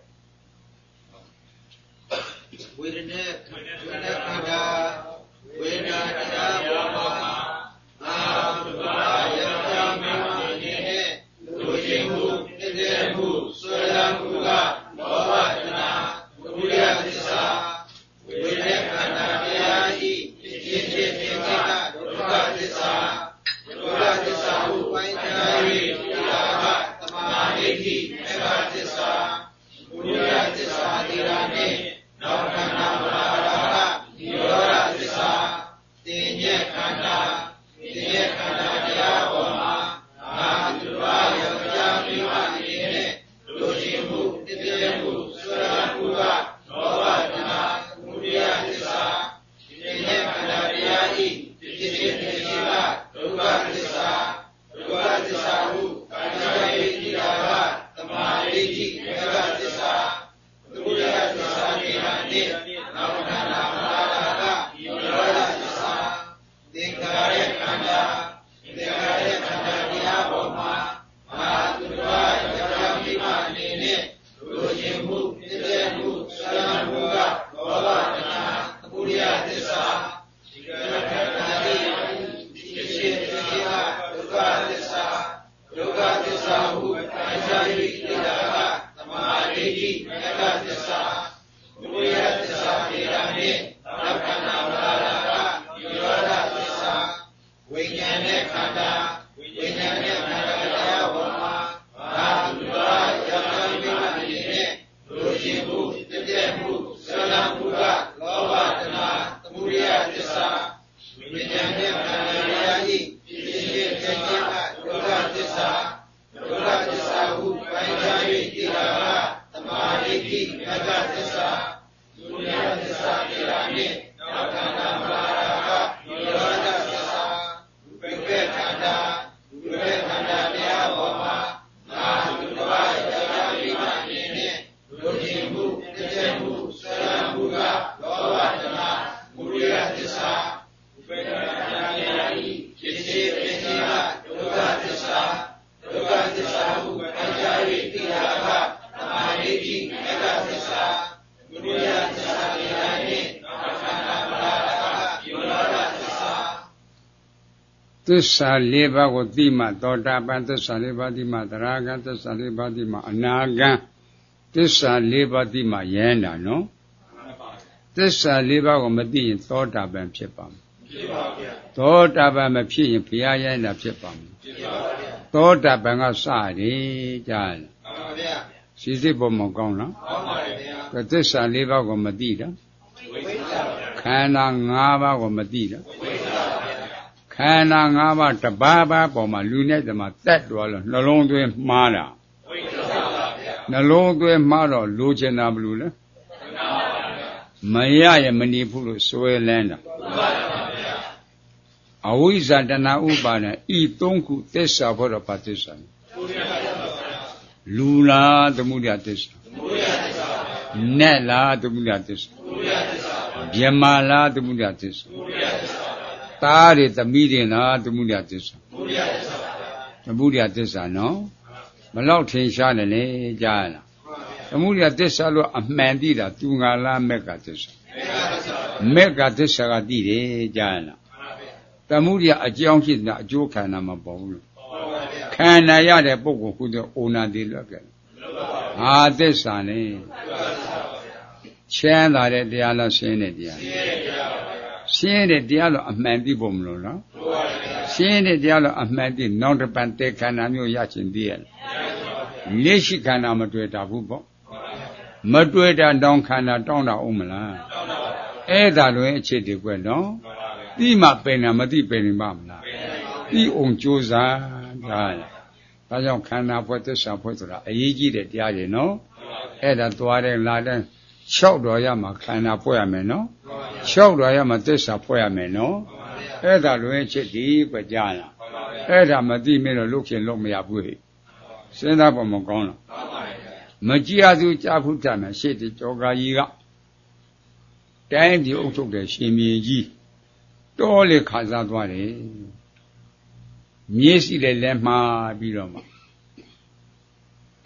ဝေဒနာဝေဒနာခန္ဓာဝေဒနာတရားပေါ်မှာအာသုဘယယမနေတဲ့လူချင်းမှုတည်တဲ့မှုဆွေးနွေးမှုကလောဘတဏှာဝိရိယသစ္စာဝေဒနာခန္ဓာတရားဤဖြစ်ဖြစ်ဖြစ်ဖြစ်ကဒုက္ခသစ္စာဒုက္ခသစ္စာဟုပိုင်းခြား၍ဒါကသမာဓိဋ္ဌိမေဃသစ္စာဝိရိယသစ္စာတရားနှင့်နောက်ခန္ဓာမဟာရာဂနိရောဓသစ္စာတင်ညက်ခန္ဓာတင်ညက်ခန္ဓာတရားပေါ်မှာအာသုဘယောက်ျားမိန်းမနေတဲ့လူချင်းမှုတည်တဲ့မှုဆွေးနွေးမှုကလောဘတဏှာဝိရိယသစ္စာတင်ညက်ခန္ဓာတရားဤဖြစ်ဖြစ်ဖြစ်ဖြစ်ကဒုက္ခသစ္စာဒုက္ခသစ္စာဟုပိုင်းခြား၍ဒီတာကသမာဓိဋ္ဌိမေဃသစ္စာဝိရိယသစ္စာတရားနှင့်နောက်ခန္ဓာမဟာရာဂနိရောဓသစ္စာသင်္ခါရခန္ဓာသင်္ခါရခန္ဓာတရားပေါ်မှာအာသုဘယောက်ျားမိန်းမအနေနဲ့လူချင်းမှုတည်တဲ့မှုဆွေးနွေးမှုကလောဘတဏှာဝိရိယသစ္စာဒီကရခန္ဓာဤဖြစ်ဖြစ်ဖြစ်ကဒုက္ခသစ္စာဒုက္ခသစ္စာဟုပိုင်းခြား၍ဒီတာကသမာဓိဋ္ဌိမေဃသစ္စာဝိရိယသစ္စာတရားနှင့်နောက်ခန္ဓာမဟာရာဂနိရောဓသစ္စာဝိညာဉ်နဲ့ခန္ဓာဝိညာဉ်နဲ့ခန္ဓာတရားပေါ်မှာအာသုဘယောက်ျားမိန်းမနေတဲ့လူချင်းမှုတည်တဲ့မှုဆွေးနွေးမှုကလောဘတဏှာဝိရိယသစ္စာဝိညာဉ်နဲ့ခန္ဓာတရားဤဖြစ်ဖြစ်ဖြစ်ဖြစ်ကဒုက္ခသစ္စာဒုက္ခသစ္စာဟုပိုင်းခြား၍ဒီတာကသမာဓိဋ္ဌိမေဃသစ္စာဝိရိယသစ္စာတရားနှင့်နောက်ခန္ဓာမဟာရာဂနိရောဓသစ္စာဝိပက္ခန္ဓာဝိပက္ခန္ဓာတရားပေါ်မှာအာသုဘယောက်ျားမိန်းမအနေနဲ့လူချင်းမှုတည်တဲ့မှုဆွေးနွေးမှုကလောဘတဏှာဝိရိယသစ္စာဝိပက္ခန္ဓာတရားဤဖြစ်ဖြစ်ဖြစ်ကဒုက္ခသစ္စာဒုက္ခသစ္စာဟုပိုင်းခြား၍ဒီတာကသမာဓိဋ္ဌိမေဃသစ္စာဝိရိယသစ္စာတရားနှင့်နောက်ခန္ဓာမဟာရာဂနိရောဓသစ္စာသစ္စာလေးပါးကိုသိမှသောတာပန်သစ္စာလေးပါးသိမှသရဂံသစ္စာလေးပါးသိမှအနာဂံသစ္စာလေးပါးသိမှယန္တာနော်သစ္စာလေးပါးကိုမသိရင်သောတာပန်ဖြစ်ပါမယ်ဖြစ်ပါဗျာသောတာပန်မဖြစ်ရင်ဘုရားယန္တာဖြစ်ပါမယ်ဖြစ်ပါဗျာသောတာပန်ကစတယ်ကြားလားမှန်ပါဗျာစီစစ်ဖို့မကောင်းလားမှန်ပါတယ်ဗျာသစ္စာလေးပါးကိုမသိတာဝိဇ္ဇာခန္ဓာ၅ပါးကိုမသိတာဝိဇ္ဇာခန္ဓာ၅ပါးတပါးပါးပေါ်မှာလူနဲ့တမတက်တော်လို့နှလုံးသွင်းမှားတာဝိဇ္ဇာပါဗျာနှလုံးသွင်းမှားတော့လိုချင်တာဘလို့လဲမရရမနေဘူးလို့စွဲလန်းတာအဝိဇ္ဇာတဏှာဥပါဒံဤသုံးခုသစ္စာဖို့တော့ဘာသစ္စာလဲလူလားသမုဒယသစ္စာနတ်လားသမုဒယသစ္စာဗျမလားသမုဒယသစ္စာသားတွေသမီးတွေလားသမုဒယသစ္စာသမုဒယသစ္စာနော်မလောက်ထင်ရှားတယ်လေကြားလားသမုဒယသစ္စာလို့အမှန်သိတာသူငါလားမက်ကသစ္စာမက်ကသစ္စာကသိတယ်ကြားလားသမုဒယအကြောင်းဖြစ်တာအကျိုးခန္ဓာမပေါ်ဘူးလို့ခန္ဓာရတဲ့ပုဂ္ဂိုလ်ခုသောအိုနာသေးလွတ်ကြတယ်ဟာသစ္စာနဲ့ချမ်းသာတဲ့တရားလားရှင်းတဲ့တရားရှင်းတဲ့တရားလို့အမှန်သိဖို့မလို့နော်ရှင်းတဲ့တရားလို့အမှန်သိနောက်တစ်ပံတေခန္ဓာမျိုးရချင်သေးရဲ့လက်ရှိခန္ဓာမတွေ့တာဘူးပေါ့မတွေ့တာတောင်းခန္ဓာတောင်းတာအောင်မလားအဲ့ဒါလိုရင်အခြေတည်ွက်နော်သိမှပင်တာမသိပင်နေပါမလားသိအောင်ကြိုးစားဒါဒါကြောင့်ခန္ဓာဖွဲ့သစ္စာဖွဲ့ဆိုတာအရေးကြီးတဲ့တရားတွေနော်အဲ့ဒါသွားတယ်လာတယ်၆တော်ရမှာခန္ဓာဖွဲ့ရမယ်နော်၆တော်ရမှာသစ္စာဖွဲ့ရမယ်နော်အဲ့ဒါလွင်ချစ်ဒီပဲကြားလားအဲ့ဒါမသိမင်းတော့လုခင်လုံးမရဘူးဟဲ့စဉ်းစားဖို့မကောင်းတော့မကြည်ရသူကြားဖုတ္တမယ်ရှေ့တကြောကာကြီးကတိုင်းဒီအုပ်ချုပ်တဲ့ရှင်မြေကြီးတော်လေခါစားသွားတယ်မြေစီလည်းလဲမှားပြီးတော့မှ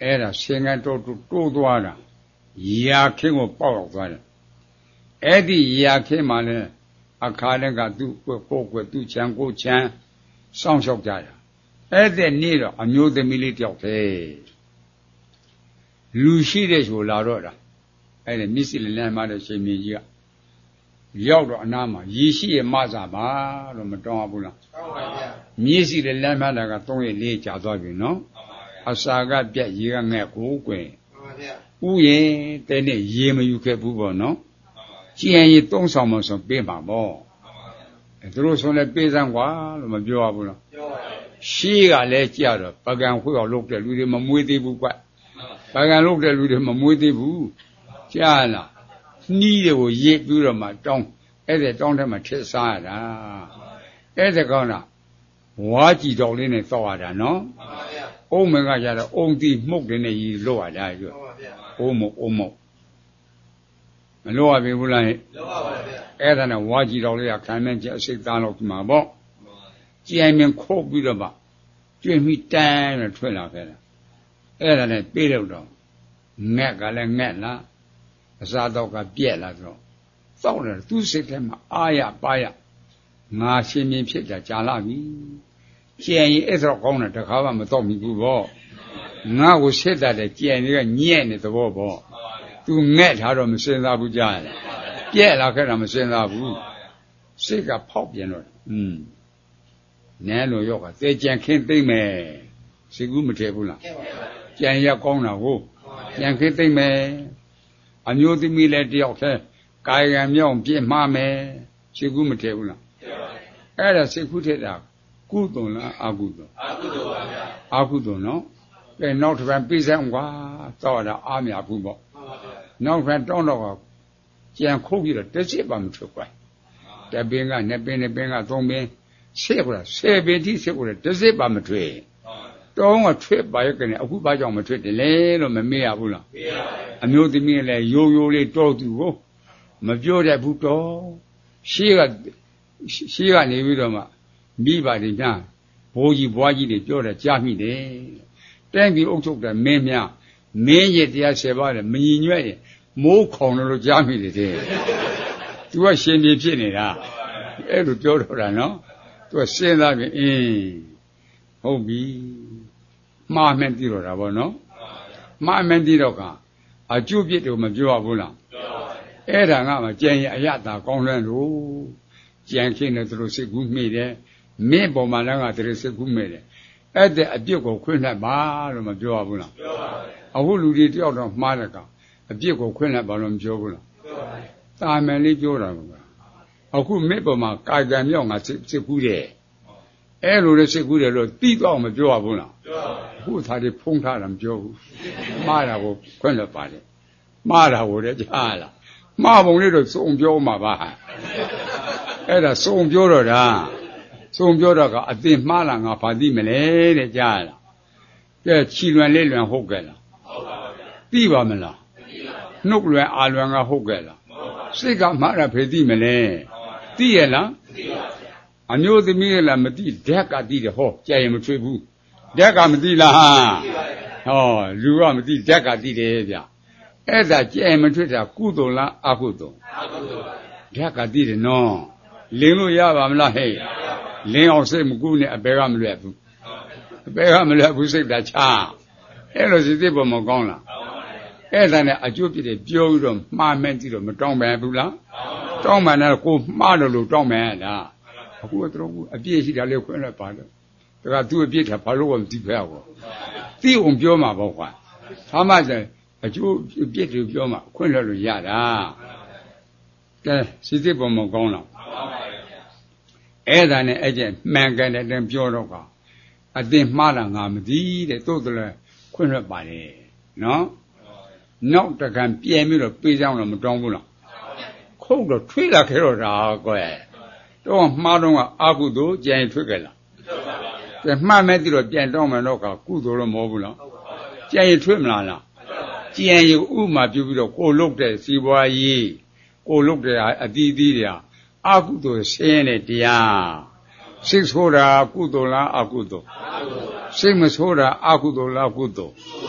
အဲ့ဒါဆင်ကတိုးတိုးသွားတာရာခင်းကိုပေါက်သွားတယ်အဲ့ဒီရာခင်းမှလည်းအခါနဲ့ကသူ့ကိုကိုကိုသူ့ချမ်းကိုချမ်းစောင့်ရှောက်ကြတာအဲ့ဒီနေ့တော့အမျိုးသမီးလေးတယောက်တည်းလူရှိတဲ့ဆိုလာတော့တာအဲ့ဒီမြစ်စီလမ်းမှာတဲ့ရှင်မင်းကြီးကရောက်တော့အနားမှာရေရှိရမစားပါတော့မတောင်းဘူးလားတောင်းပါဗျာမြစ်စီလမ်းမှာတာကသုံးရက်လေးကြာသွားပြီနော်အစာကပြက်ရေကငဲ့ကိုကွယ်မှန်ပါဗျာဥယျင်တဲ့နဲ့ရေမယူခဲ့ဘူးပေါ့နော်ကြည်ရင်ရေသုံးဆောင်မဆိုပေးပါပေါ့အဲသူတို့ဆိုလည်းပေးစမ်းကွာလို့မပြောရဘူးလားပြောပါဘူးရှေးကလည်းကြတော့ပကံခွေးအောင်လုပ်တဲ့လူတွေမမွေးသေးဘူးကွပကံလုပ်တဲ့လူတွေမမွေးသေးဘူးကြားလားနှီးတွေကိုရစ်ပြီးတော့မှတောင်းအဲ့ဒီတောင်းထဲမှာထစ်စားရတာအဲ့ဒီကောင်းတာဝါကြည်တော်လေးနဲ့တောက်ရတာနော်မှန်ပါဗျာအုံးမကကြတော့အုံတီမှုတ်တယ်နဲ့ရီလို့ရတာကျွတ်မှန်ပါဗျာအုံးမအုံးမမလို့ရပြီဘူးလားဟဲ့လို့ပါပါဗျာအဲ့ဒါနဲ့ဝါကြည်တော်လေးကခံနေကြအစိတ်သားလို့ဒီမှာပေါ့ကြိုင်မင်းခုတ်ပြီးတော့မှကျွေးမိတန်းနဲ့ထွက်လာခဲ့တာအဲ့ဒါနဲ့ပြေးတော့တော့ငှက်ကလည်းငှက်လားအစားတော့ကပြက်လာတော့စောက်တယ်သူ့စိတ်ထဲမှာအာရပါရငါရှင်မြင်ဖြစ်တာကြာလာပြီကြံရင်အဲ့တော့ကောင်းတယ်တခါမှမတော့မိဘူးပေါ့ငါ့ကိုရှစ်တတ်တယ်ကြံတွေကညက်နေသဘောပေါ့သူငှက်ထားတော့မစင်စားဘူးကြားရတယ်ပြက်လာခဲ့တာမစင်စားဘူးစိတ်ကဖောက်ပြန်တော့อืมနဲလို့ရောက်ကသေကြံခင်းသိမ့်မယ်စိတ်ကူးမထည့်ဘူးလားကြံရကောင်းတာဟုတ်ကြံခင်းသိမ့်မယ်အမျိုးသမီးလည်းတယောက်တည်းကာယကံမြောက်ပြည့်မှားမယ်စိတ်ကူးမထည့်ဘူးလားအဲ့ဒါစိတ်ကူးထည့်တာကုသိုလ်လားအကုသိုလ်အကုသိုလ်ပါဗျာအကုသိုလ်နော်ကဲနောက်တစ်ပတ်ပြီးစမ်းကွာတော့တာအားမရဘူးပေါ့နောက်တစ်ပတ်တောင်းတော့ကြံခုတ်ပြီးတော့တစ်စစ်ပါမထွက်ကွာတပင်းကနှစ်ပင်းနှစ်ပင်းကသုံးပင်းရှေ့ကဆယ်ပင်တိရှေ့ကတစ်စစ်ပါမထွက်တောင်းကထွက်ပါရဲ့ကနေအခုဘာကြောင့်မထွက်တယ်လဲလို့မမေ့ရဘူးလားမေ့ရပါဘူးအမျိုးသမီးလည်းရိုးရိုးလေးတောသူကိုမပြောတတ်ဘူးတော့ရှေ့ကရှေ့ကနေပြီးတော့မှမိပါလိမ့်များဘိုးကြီးဘွားကြီးတွေပြောတယ်ကြားမိတယ်တိုင်းပြည်အုပ်ချုပ်တဲ့မင်းများမင်းရဲ့တရားဆယ်ပါးတယ်မညီညွတ်ရင်မိုးခေါင်လို့ကြားမိတယ်တဲ့သူကရှင်ပြေဖြစ်နေတာအဲ့လိုပြောတော့တာနော်သူကစဉ်းစားပြီးအင်းဟုတ်ပြီမှားမှန်းသိတော့တာဗောနော်မှားမှန်းသိတော့ကအကျိုးပြစ်တို့မပြောရဘူးလားအဲ့ဒါကမှကြံရအရသာကောင်းလန်းလို့ကြံခင်းတယ်သူတို့စိတ်ကူးမိတယ်မင်းပေါ်မှာလည်းကသူတို့စိတ်ကူးမိတယ်အဲ့တဲ့အပြစ်ကိုခွင့်လှက်ပါလို့မပြောရဘူးလားပြောပါဘူးအခုလူတွေတယောက်တော့မှားတယ်ကအပြစ်ကိုခွင့်လှက်ပါလို့မပြောဘူးလားပြောပါဘူးတာမန်လေးပြောတာပါအခုမင်းပေါ်မှာကာယကံမြောက်ငါစိတ်စိတ်ကူးတယ်အဲ့လိုလေစိတ်ကူးတယ်လို့တီးတော့မပြောရဘူးလားပြောပါဘူးအခုသားတွေဖုံးထားတာမပြောဘူးမှားတာကိုခွင့်လှက်ပါတယ်မှားတာကိုလည်းကြားလားမှားပုံလေးတော့စုံပြောမှာပါအဲ့ဒါစုံပြောတော့တာစုံပြောတော့ကအတင်မှားလာငါဘာသိမလဲတဲ့ကြားလားကဲခြီလွန်လေးလွန်ဟုတ်ကဲ့လားဟုတ်ပါဗျာသိပါမလားသိပါဗျာနှုတ်လွန်အာလွန်ကဟုတ်ကဲ့လားဟုတ်ပါစိတ်ကမှားတာဖေသိမလဲသိရလားသိပါဗျာအမျိုးသမီးလည်းမသိဓာတ်ကသိတယ်ဟောကြရင်မထွေးဘူးဓာတ်ကမသိလားဟာသိပါဗျာဟောလူကမသိဓာတ်ကသိတယ်ဗျာအဲ့ဒါကြရင်မထွေးတာကုသိုလ်လားအကုသိုလ်အကုသိုလ်ပါဓာတ်ကသိတယ်နော်လင်းလို့ရပါမလားဟဲ့လင်းအောင်စိတ်မကူးနဲ့အပေကမလွတ်ဘူးအပေကမလွတ်ဘူးစိတ်သာချအဲ့လိုစိတ်သိပေါ်မကောင်းလားအဲ့ဒါနဲ့အကျိုးပြည့်တယ်ပြောပြီးတော့မှားမှန်းကြည့်တော့မတောင်းပန်ဘူးလားတောင်းပန်တယ်ကိုမှားတယ်လို့တောင်းပန်ရတာအခုကတော့အပြည့်ရှိတာလေခွင့်လိုက်ပါတော့ဒါကသူ့အပြည့်ထဘာလို့မသိဖဲ့ဘောသိအောင်ပြောမှာပေါ့ကွာသာမဆိုအကျိုးပြည့်တယ်ပြောမှာခွင့်လွှတ်လို့ရတာကဲစိတ်သိပေါ်မကောင်းလားအဲ့ဒါနဲ့အဲ့ကျမှန်ကန်တဲ့အတိုင်းပြောတော့ကအတင်မှားတာငါမသိတဲ့သို့တော်လည်းခွင့်လွှတ်ပါလေနော်နောက်တကံပြန်ပြီးတော့ပေးကြောင်းတော့မတောင်းဘူးလားခုတ်တော့ထွေးလာခဲ့တော့တာကွယ်တော့မှားတော့ကအကုသိုလ်ကြံထွေးကြလားကဲမှားမဲ့ပြီးတော့ပြန်တောင်းမယ်တော့ကကုသိုလ်တော့မဟုတ်ဘူးလားကြံထွေးမလားလားကြံရဥမာပြုပြီးတော့ကိုလုတ်တဲ့စီပွားရေးကိုလုတ်တဲ့အတီးတီးတွေအကုသိုလ်ဆင်းရဲတရားစိတ်ဆိုတာကုသိုလ်လားအကုသိုလ်စိတ်မဆိုးတာအကုသိုလ်လားကုသိုလ်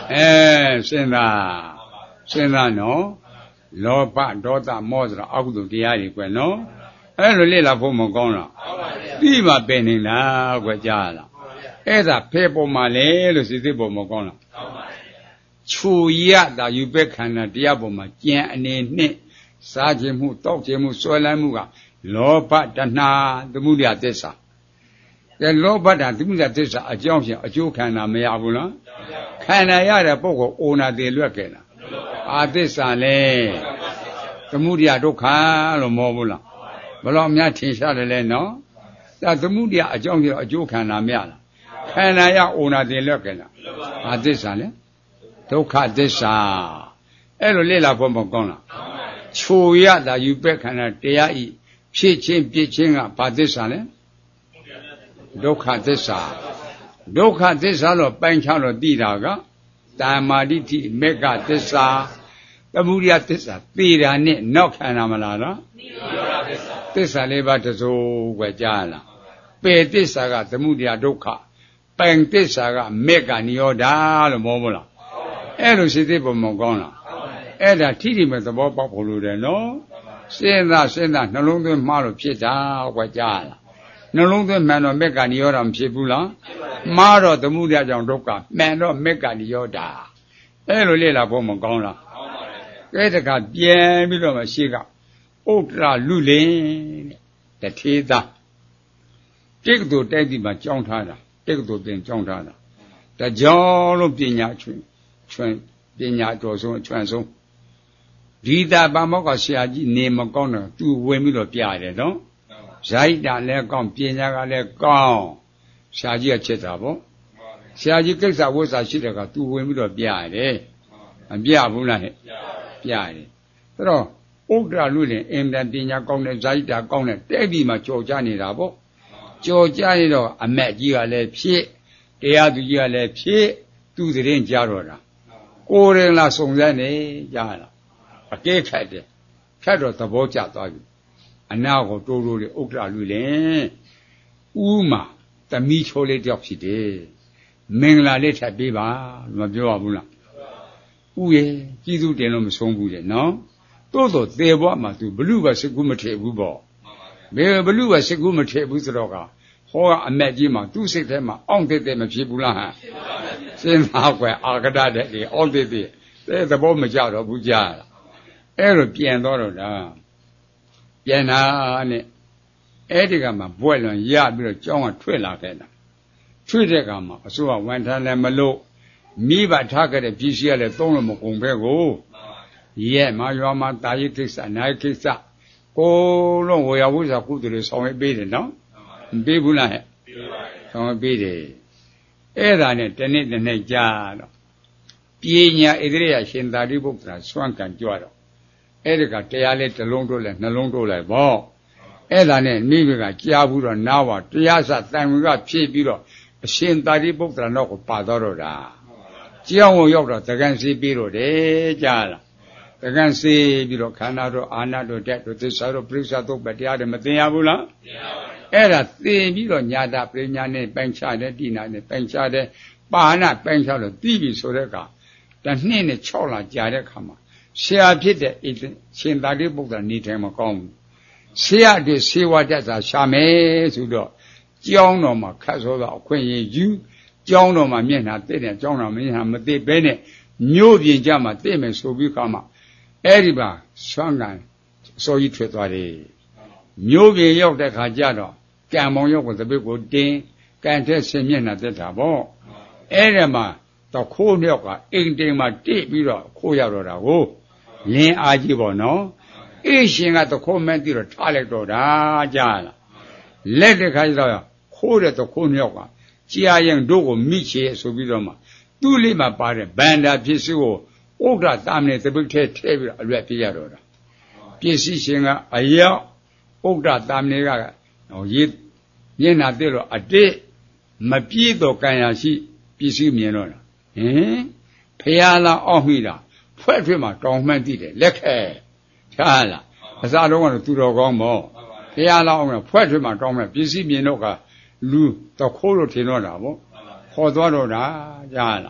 အဲစဉ်းစားစဉ်းစားနော်လောဘဒေါသမောဟဆိုတာအကုသိုလ်တရားတွေကွယ်နော်အဲ့လိုလေ့လာဖို့မကောင်းလားပြီးမှပင်နေတာကွယ်ကြားလားအဲ့ဒါဖဲပေါ်မှာလေလို့စိတ်သိပေါ်မကောင်းလားချူရတာယူပဲခန္ဓာတရားပေါ်မှာကြံအနေနဲ့စားခြင်းမှုတောက်ခြင်းမှုဆွဲလန်းမှုကလောဘတဏှာသမုဒယသစ္စာကဲလောဘတဏှာသမုဒယသစ္စာအကြောင်းဖြင့်အကျိုးခန္ဓာမရဘူးလားခန္ဓာရတဲ့ပုဂ္ဂိုလ်အိုနာတည်လွတ်ခဲ့လားအာသစ္စာလေသမုဒယဒုက္ခလို့မဟုတ်ဘူးလားဘယ်တော့များထင်ရှားတယ်လဲနော်ဒါသမုဒယအကြောင်းဖြင့်အကျိုးခန္ဓာမရလားခန္ဓာရအိုနာတည်လွတ်ခဲ့လားအာသစ္စာလေဒုက္ခသစ္စာအဲ့လိုလေ့လာဖို့မကောင်းလားချိုရတာယူပဲ့ခန္ဓာတရားဤဖြစ်ချင်းပြစ်ချင်းကဘာသစ္စာလဲဒုက္ခသစ္စာဒုက္ခသစ္စာလို့ပိုင်းခြားလို့သိတာကတမ္မာဒိဋ္ဌိမေဃသစ္စာသမုဒယသစ္စာသိတာနဲ့နောက်ခန္ဓာမလားနော်သစ္စာလေးပါးတစိုးွယ်ကြားလားပေသစ္စာကသမုဒယဒုက္ခပိုင်သစ္စာကမေဃနိရောဓလို့မဟုတ်ဘူးလားအဲ့လိုစိတ်သိပုံမကောင်းလားအဲ့ဒါထိတိမဲ့သဘောပေါက်ဖို့လိုတယ်နော်စဉ်းစားစဉ်းစားနှလုံးသွင်းမှားလို့ဖြစ်တာကွာကြားလားနှလုံးသွင်းမှန်တော့မေဃနိရောဓမဖြစ်ဘူးလားမှားတော့သမုဒယကြောင့်ဒုက္ခမှန်တော့မေဃနိရောဓအဲ့လိုလေ့လာဖို့မကောင်းလားကဲတကပြန်ပြီးတော့မှရှေ့ကဥဒ္ဒရာလူလင်တဲ့တထေသားတိက္ကသိုလ်တိုက်တိမှာကြောင်းထားတာတိက္ကသိုလ်သင်ကြောင်းထားတာဒါကြောင့်လို့ပညာချွင်ချွင်ပညာတော်ဆုံးအချွန်ဆုံးဒီတာပါမောကဆရာကြီးနေမကောင်းတော့သူဝင်ပြီးတော့ပြရတယ်နော်ဇာတိတာလည်းကောင်းပညာကလည်းကောင်းဆရာကြီးကချက်တာပေါ့ဆရာကြီးကိစ္စဝိဇ္ဇာရှိတဲ့ကသူဝင်ပြီးတော့ပြရတယ်မပြဘူးလားဟဲ့ပြရတယ်အဲ့တော့ဥဒ္ဒရာလူလည်းအင်တန်ပညာကောင်းတဲ့ဇာတိတာကောင်းတဲ့တဲ့ပြီးမှကြော်ကြနေတာပေါ့ကြော်ကြနေတော့အမက်ကြီးကလည်းဖြစ်တရားသူကြီးကလည်းဖြစ်သူသတင်းကြားတော့တာကိုယ်ရင်လာစုံစမ်းနေကြားလားအကဲခတ်တယ်ခတ်တော့သဘောကျသွားပြီအနာကိုတိုးတိုးလေးဥဒ္ဒရာလူလည်းဥမာသမီးချိုးလေးတယောက်ဖြစ်တယ်မင်္ဂလာလေးထပ်ပေးပါမပြောရဘူးလားဥရဲ့ကြည်သူတင်လို့မဆုံးဘူးတဲ့နော်တိုးတော့သေဘွားမှာသူဘလူပဲစကူမထည့်ဘူးပေါ့ဘယ်ဘလူပဲစကူမထည့်ဘူးဆိုတော့ကဟောကအမက်ကြီးမှာသူ့စိတ်ထဲမှာအောင့်တဲ့တဲ့မဖြစ်ဘူးလားဟမ်စဉ်းစားကွယ်အာကတတဲ့လေအောင့်တဲ့တဲ့တဲ့သဘောမကျတော့ဘူးကြားလားအဲ့လိုပြန်တော့တော့တာပြန်တာနဲ့အဲ့ဒီကမှဘွဲ့လွန်ရပြီးတော့ကျောင်းကထွက်လာခဲ့တာထွက်တဲ့ကမှအစိုးရဝန်ထမ်းလည်းမလို့မိဘထားခဲ့တဲ့ပြည်စည်းရလည်းသုံးလို့မကုန်ပဲကိုရဲ့မရွာမှာတာယိကိစ္စနိုင်ကိစ္စကိုလုံးဝရဝိဇ္ဇာကုသိုလ်တွေဆောင်ရွက်ပေးတယ်နော်မပေးဘူးလားဟဲ့ဆောင်ရွက်ပေးတယ်အဲ့ဒါနဲ့တနေ့တနေ့ကြာတော့ပညာဣတိယရှင်သာရိပုတ္တရာစွန့်ကန်ကြွတော့အဲ့ဒီကတရားလေးတစ်လုံးတို့လဲနှလုံးတို့လိုက်ပေါ့အဲ့ဒါနဲ့မိမိကကြားဘူးတော့နားပါတရားစတန်ဝင်ကဖြည့်ပြီးတော့အရှင်သာရိပုတ္တရာတော့ကိုပါတော့တော့တာကြောင်းကိုရောက်တော့တကန်စီပြီးတော့တယ်ကြားလားတကန်စီပြီးတော့ခန္ဓာတို့အာနာတို့တက်တို့သစ္စာတို့ပြိဿတို့ပဲတရားတွေမသိရဘူးလားသိရပါဘူးအဲ့ဒါသိပြီးတော့ညာတာပညာနဲ့ပိုင်ချတဲ့တိနာနဲ့ပိုင်ချတဲ့ပါဏပိုင်ချလို့သိပြီဆိုတဲ့ကတနှစ်နဲ့၆လကြာတဲ့ခါမှာဆရာဖြစ်တဲ့ရှင်သာရိပုတ္တရာနေထိုင်မကောင်းဘူးဆရာတည်းဆေဝတ္တသာရှာမယ်ဆိုတော့ကျောင်းတော်မှာခတ်စောတော့အခွင့်အရေးယူကျောင်းတော်မှာမျက်နှာသိတဲ့ကျောင်းတော်မျက်နှာမသိဘဲနဲ့မြို့ပြင်ကြမှာသိမယ်ဆိုပြီးခါမှာအဲ့ဒီပါဆွမ်းကန်အစောကြီးထွက်သွားတယ်မြို့ပြင်ရောက်တဲ့ခါကျတော့ကံမောင်ရောက်ကိုတပည့်ကိုတင်းကံတဲ့ဆင်မျက်နှာတက်တာပေါ့အဲ့ဒီမှာတော့ခိုးမြောက်ကအိမ်တိမ်မှာတိပြီးတော့ခိုးရတော့တာကိုလင်းအားကြီးပေါ့နော်အေးရှင်ကတခိုးမဲပြီးတော့ထားလိုက်တော့တာကြားလားလက်တခါကျတော့ခိုးတဲ့တခိုးမြောက်ကကြာရင်တို့ကိုမိချေဆိုပြီးတော့မှသူ့လေးမှာပါတဲ့ဗန္ဒာပစ္စည်းကိုဥဒ္ဒတာမနဲ့တပိတ်ထဲထည့်ပြီးတော့အလွတ်ပြရတော့တာပစ္စည်းရှင်ကအရောက်ဥဒ္ဒတာမနဲ့ကဟိုရေးမျက်နှာတက်တော့အတိတ်မပြည့်တော့ကံရရှိပစ္စည်းမြင်တော့တာဟင်ဖရာလာအောက်မိတာဖွဲ့ထွေးမှာတောင်းမှန်းသိတယ်လက်ခဲထားလားအစားတော့ကတော့သူတော်ကောင်းပေါ့ဖရာလာအောက်မှာဖွဲ့ထွေးမှာတောင်းမှန်းပစ္စည်းမြင်တော့ကလူတခိုးလို့ထင်တော့တာပေါ့ခေါ်သွားတော့တာကြားလား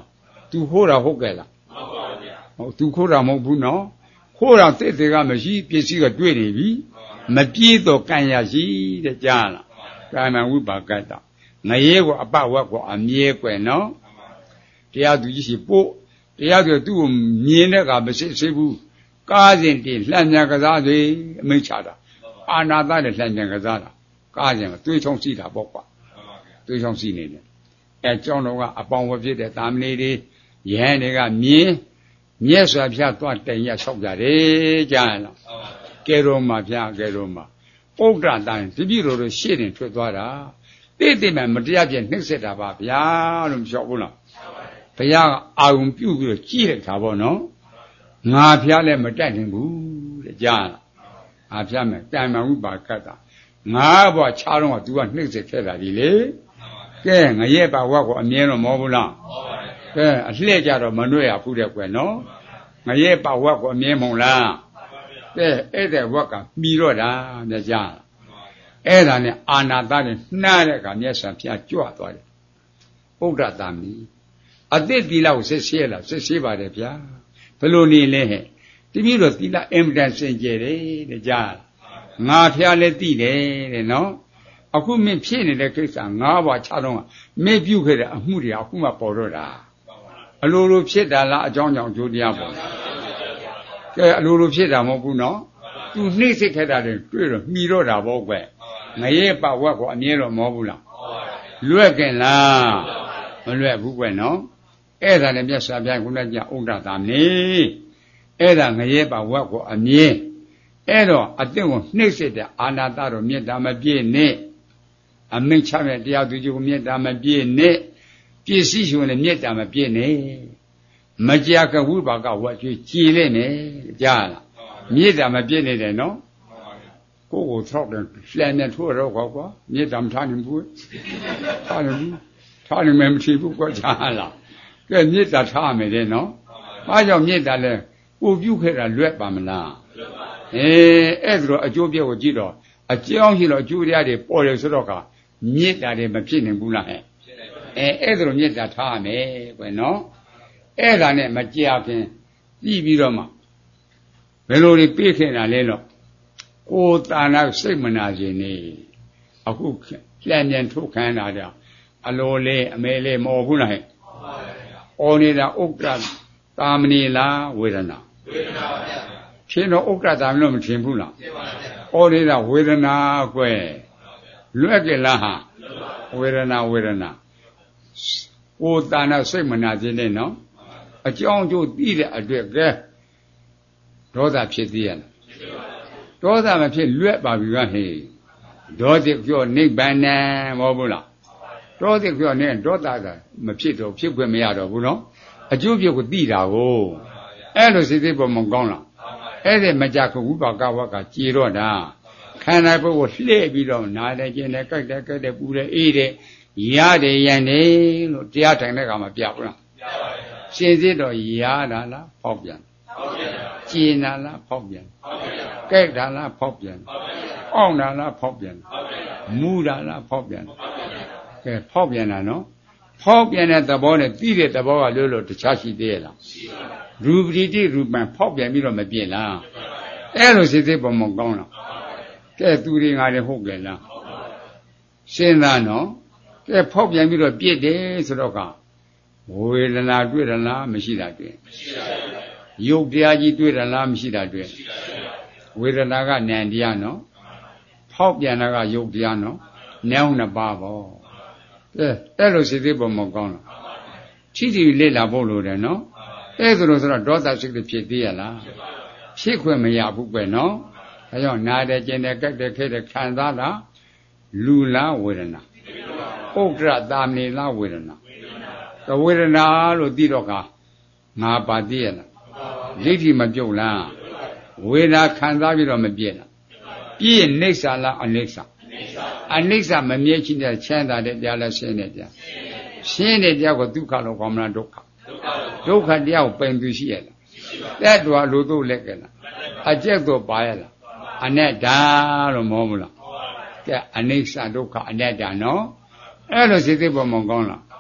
သူခိုးတာဟုတ်ကဲ့လားဟုတ်သူခိုးတာမဟုတ်ဘူးနော်ခိုးတာတစ်တွေကမရှိပစ္စည်းကတွေ့နေပြီမပြေးတော့ကံရရှိတဲ့ကြားလားကာမဝိပါကတ္တငရဲကိုအပဝက်ကိုအမြဲကွယ်နော်တရားသူကြီးရှိပို့တရားသူသူ့ကိုမြင်တဲ့ကမစစ်စစ်ဘူးကားစဉ်တင်လှမ်းမြန်ကစားစေအမိန့်ချတာအာနာသနဲ့လှမ်းမြန်ကစားတာကားစဉ်ကသွေးချောင်းစီးတာပေါ့ကွာသွေးချောင်းစီးနေတယ်အဲကြောင်းတော်ကအပေါင်းဝဖြစ်တဲ့တာမဏေတွေယဟန်တွေကမြင်မြတ်စွာဘုရားသွားတိုင်ရလျှောက်ကြတယ်ကြားရလားကဲတော်မှာဘုရားကဲတော်မှာပုဒ္ဒတန်တပည့်တော်တို့ရှေ့တင်ထွက်သွားတာတိတိမှမတရားပြနှိမ့်ဆက်တာပါဗျာလို့မလျှောက်ဘူးလားဘုရားကအာရုံပြုပြီးတော့ကြည့်လိုက်တာပေါ့နော်ငါဘုရားလည်းမတိုက်နိုင်ဘူးတဲ့ကြားလားငါဘုရားမယ်တိုင်မှန်ဝိပါကတ္တငါဘွားခြားတော့က तू ကနှိမ့်ဆက်ခဲ့တာဒီလေကဲငရဲပါဝတ်ကိုအမြဲတော့မဟုတ်ဘူးလားကဲအလှည့်ကြတော့မနှွဲ့ရဘူးတဲ့ကွယ်နော်ငရဲပါဝတ်ကိုအမြဲမဟုတ်လားကဲအဲ့တဲ့ဝတ်ကပြီးတော့တာမြတ်ကြားအဲ့ဒါနဲ့အာနာသနဲ့နှားတဲ့ကမြတ်စွာဘုရားကြွသွားတယ်ဥဒ္ဒတမီအတိတ်သီလကိုစစ်ဆေးလားစစ်ဆေးပါတယ်ဗျာဘယ်လိုနေလဲဟဲ့တပည့်တော်သီလအင်မတန်စင်ကြယ်တယ်တဲ့ကြားငါဖျားလည်းသိတယ်တဲ့နော်အခုမင်းဖြစ်နေတဲ့ကိစ္စငါးပါးခြားတော့မင်းပြုခဲ့တဲ့အမှုတွေအခုမှပေါ်တော့တာအလိုလိုဖြစ်တာလားအကြောင်းကြောင့်ကြိုးတရားပေါ်ကဲအလိုလိုဖြစ်တာမဟုတ်ဘူးနော်သူနှိမ့်စစ်ခဲ့တာတွေတွေ့တော့မှီတော့တာပေါ့ကွငရဲပဝက်ကိုအမြဲတော့မဟုတ်ဘူးလားလွက်ခင်လားမလွက်ဘူးကွနော်အဲ့ဒါလည်းမြတ်စွာဘုရားကုဏကြဥဒ္ဒတာနေအဲ့ဒါငရဲပဝက်ကိုအမြဲအဲ့တော့အသင့်ကိုနှိမ့်စစ်တဲ့အာနာတတော်မေတ္တာမပြည့်နဲ့အမိန့်ချတဲ့တရားသူကြီးကိုမေတ္တာမပြည့်နဲ့ပြည့်စည်ရှင်လည်းမေတ္တာမပြည့်နဲ့မကြာကဝိပါကဝတ်ကျွေးကြည်လိုက်နဲ့ကြားလားမေတ္တာမပြည့်နေတယ်နော်ကိုယ်ကိုထောက်တယ်လှမ်းနေထိုးတော့ကွာမေတ္တာမထားနိုင်ဘူးထားနိုင်ဘူးထားနိုင်မယ်မရှိဘူးကွာကြားလားကဲမေတ္တာထားမယ်တဲ့နော်အားကြောင့်မေတ္တာလဲကိုပြုခဲ့တာလွတ်ပါမလားအဲအဲ့ဒါတော့အကျိုးပြည့်ကိုကြည့်တော့အကြောင်းရှိတော့အကျိုးတရားတွေပေါ်တယ်ဆိုတော့ကမေတ္တာတွေမဖြစ်နိုင်ဘူးလားဟဲ့အဲအဲ့ဒါတော့မေတ္တာထားရမယ်ကွယ်နော်အဲ့ဒါနဲ့မကြာခင်ပြီးပြီးတော့မှဘယ်လိုတွေပြေးခဲ့တာလဲတော့ကိုယ်တာနာစိတ်မနာခြင်းနေအခုလျှံပြန်ထုတ်ခံတာကြအလိုလေးအမဲလေးမဟုတ်ဘူးလားဟဲ့အော်နေတာဥက္ကဋ္ဌတာမဏေလားဝေဒနာဝေဒနာပါဗျာရှင်းတော့ဥက္ကဋ္ဌတာမလို့မထင်ဘူးလားထင်ပါဗျာအော်နေတာဝေဒနာကွယ်လွတ်ကြလားဟာဝေဒနာဝေဒနာကိုယ်တာနာစိတ်မနာခြင်းနဲ့နော်အကြောင်းကျိုးသိတဲ့အတွက်ကဲဒေါသဖြစ်သေးရလားဒေါသမဖြစ်လွတ်ပါပြီကဟေးဒေါသပြောနိဗ္ဗာန်မဟုတ်ဘူးလားဒေါသပြောနေဒေါသကမဖြစ်တော့ဖြစ်ခွင့်မရတော့ဘူးနော်အကျိုးပြုကိုသိတာကိုအဲ့လိုစိတ်သိပေါ်မကောင်းလားအဲ့ဒီမကြခဝိပါကဝကကြေတော့တာခန္ဓာပုဂ္ဂိုလ်လှည့်ပြီးတော့နားတယ်ကျင်တယ်ကြိုက်တယ်ကြိုက်တယ်ပူတယ်အေးတယ်ရတယ်ရန်တယ်လို့တရားထိုင်တဲ့အခါမှာပြဘူးလားပြပါဘူးရှင်စစ်တော့ရတာလားဖောက်ပြန်ဖောက်ပြန်ကျင်တာလားဖောက်ပြန်ဖောက်ပြန်ကြိုက်တာလားဖောက်ပြန်ဖောက်ပြန်အောင့်တာလားဖောက်ပြန်ဖောက်ပြန်မူတာလားဖောက်ပြန်ဖောက်ပြန်ကဲဖောက်ပြန်တာနော်ဖောက်ပြန်တဲ့သဘောနဲ့ပြီးတဲ့သဘောကလို့လို့တခြားရှိသေးရဲ့လားရှိပါဘူးရူပတိတိရူပံဖောက်ပြန်ပြီးတော့မပြည့်လားအဲ့လိုစိတ်စိတ်ပေါ်မကောင်းလားကဲသူတွေငါတွေဟုတ်ကြလားစဉ်းစားနော်ကဲဖောက်ပြန်ပြီးတော့ပြည့်တယ်ဆိုတော့ကဝေဒနာတွေ့ရလားမရှိတာတွေ့မရှိပါဘူးယုတ်တရားကြီးတွေ့ရလားမရှိတာတွေ့မရှိပါဘူးဝေဒနာကနံတရားနော်ဖောက်ပြန်တာကယုတ်တရားနော်နည်းနှစ်ပါးပေါ့ကဲအဲ့လိုစိတ်စိတ်ပေါ်မကောင်းလားချီးချီးလေးလာဖို့လိုတယ်နော်အဲ့ဒါလို့ဆိုတော့ဒေါသစိတ်တွေဖြစ်သေးရလားဖြစ်ခွင့်မရဘူးပဲနော်ဒါကြောင့်နာတယ်ကျင်တယ်ကြိုက်တယ်ခဲတယ်ခံစားတာလူလားဝေဒနာဥက္ကဋ္ဌတာမဏေလားဝေဒနာကဝေဒနာလို့သိတော့ကငါပါသိရလားဒိဋ္ဌိမပြုတ်လားဝေဒနာခံစားပြီးတော့မပြည့်လားပြည့်နိစ္စလားအနိစ္စအနိစ္စမမြဲချင်းတဲ့ချမ်းသာတဲ့တရားလားရှင်းတဲ့တရားရှင်းတဲ့တရားကိုဒုက္ခလို့ခေါ်မလားဒုက္ခဒုက္ခတရားကိုပင်သူရှိရလားတဲ့တော်လူတို့လက်ကလားအကျက်တော့ပါရလားအနတ္တလို့မဟုတ်ဘူးလားကဲအနိစ္စဒုက္ခအနတ္တနော်အဲ့လိုစိတ်သိပေါ်မကောင်းလား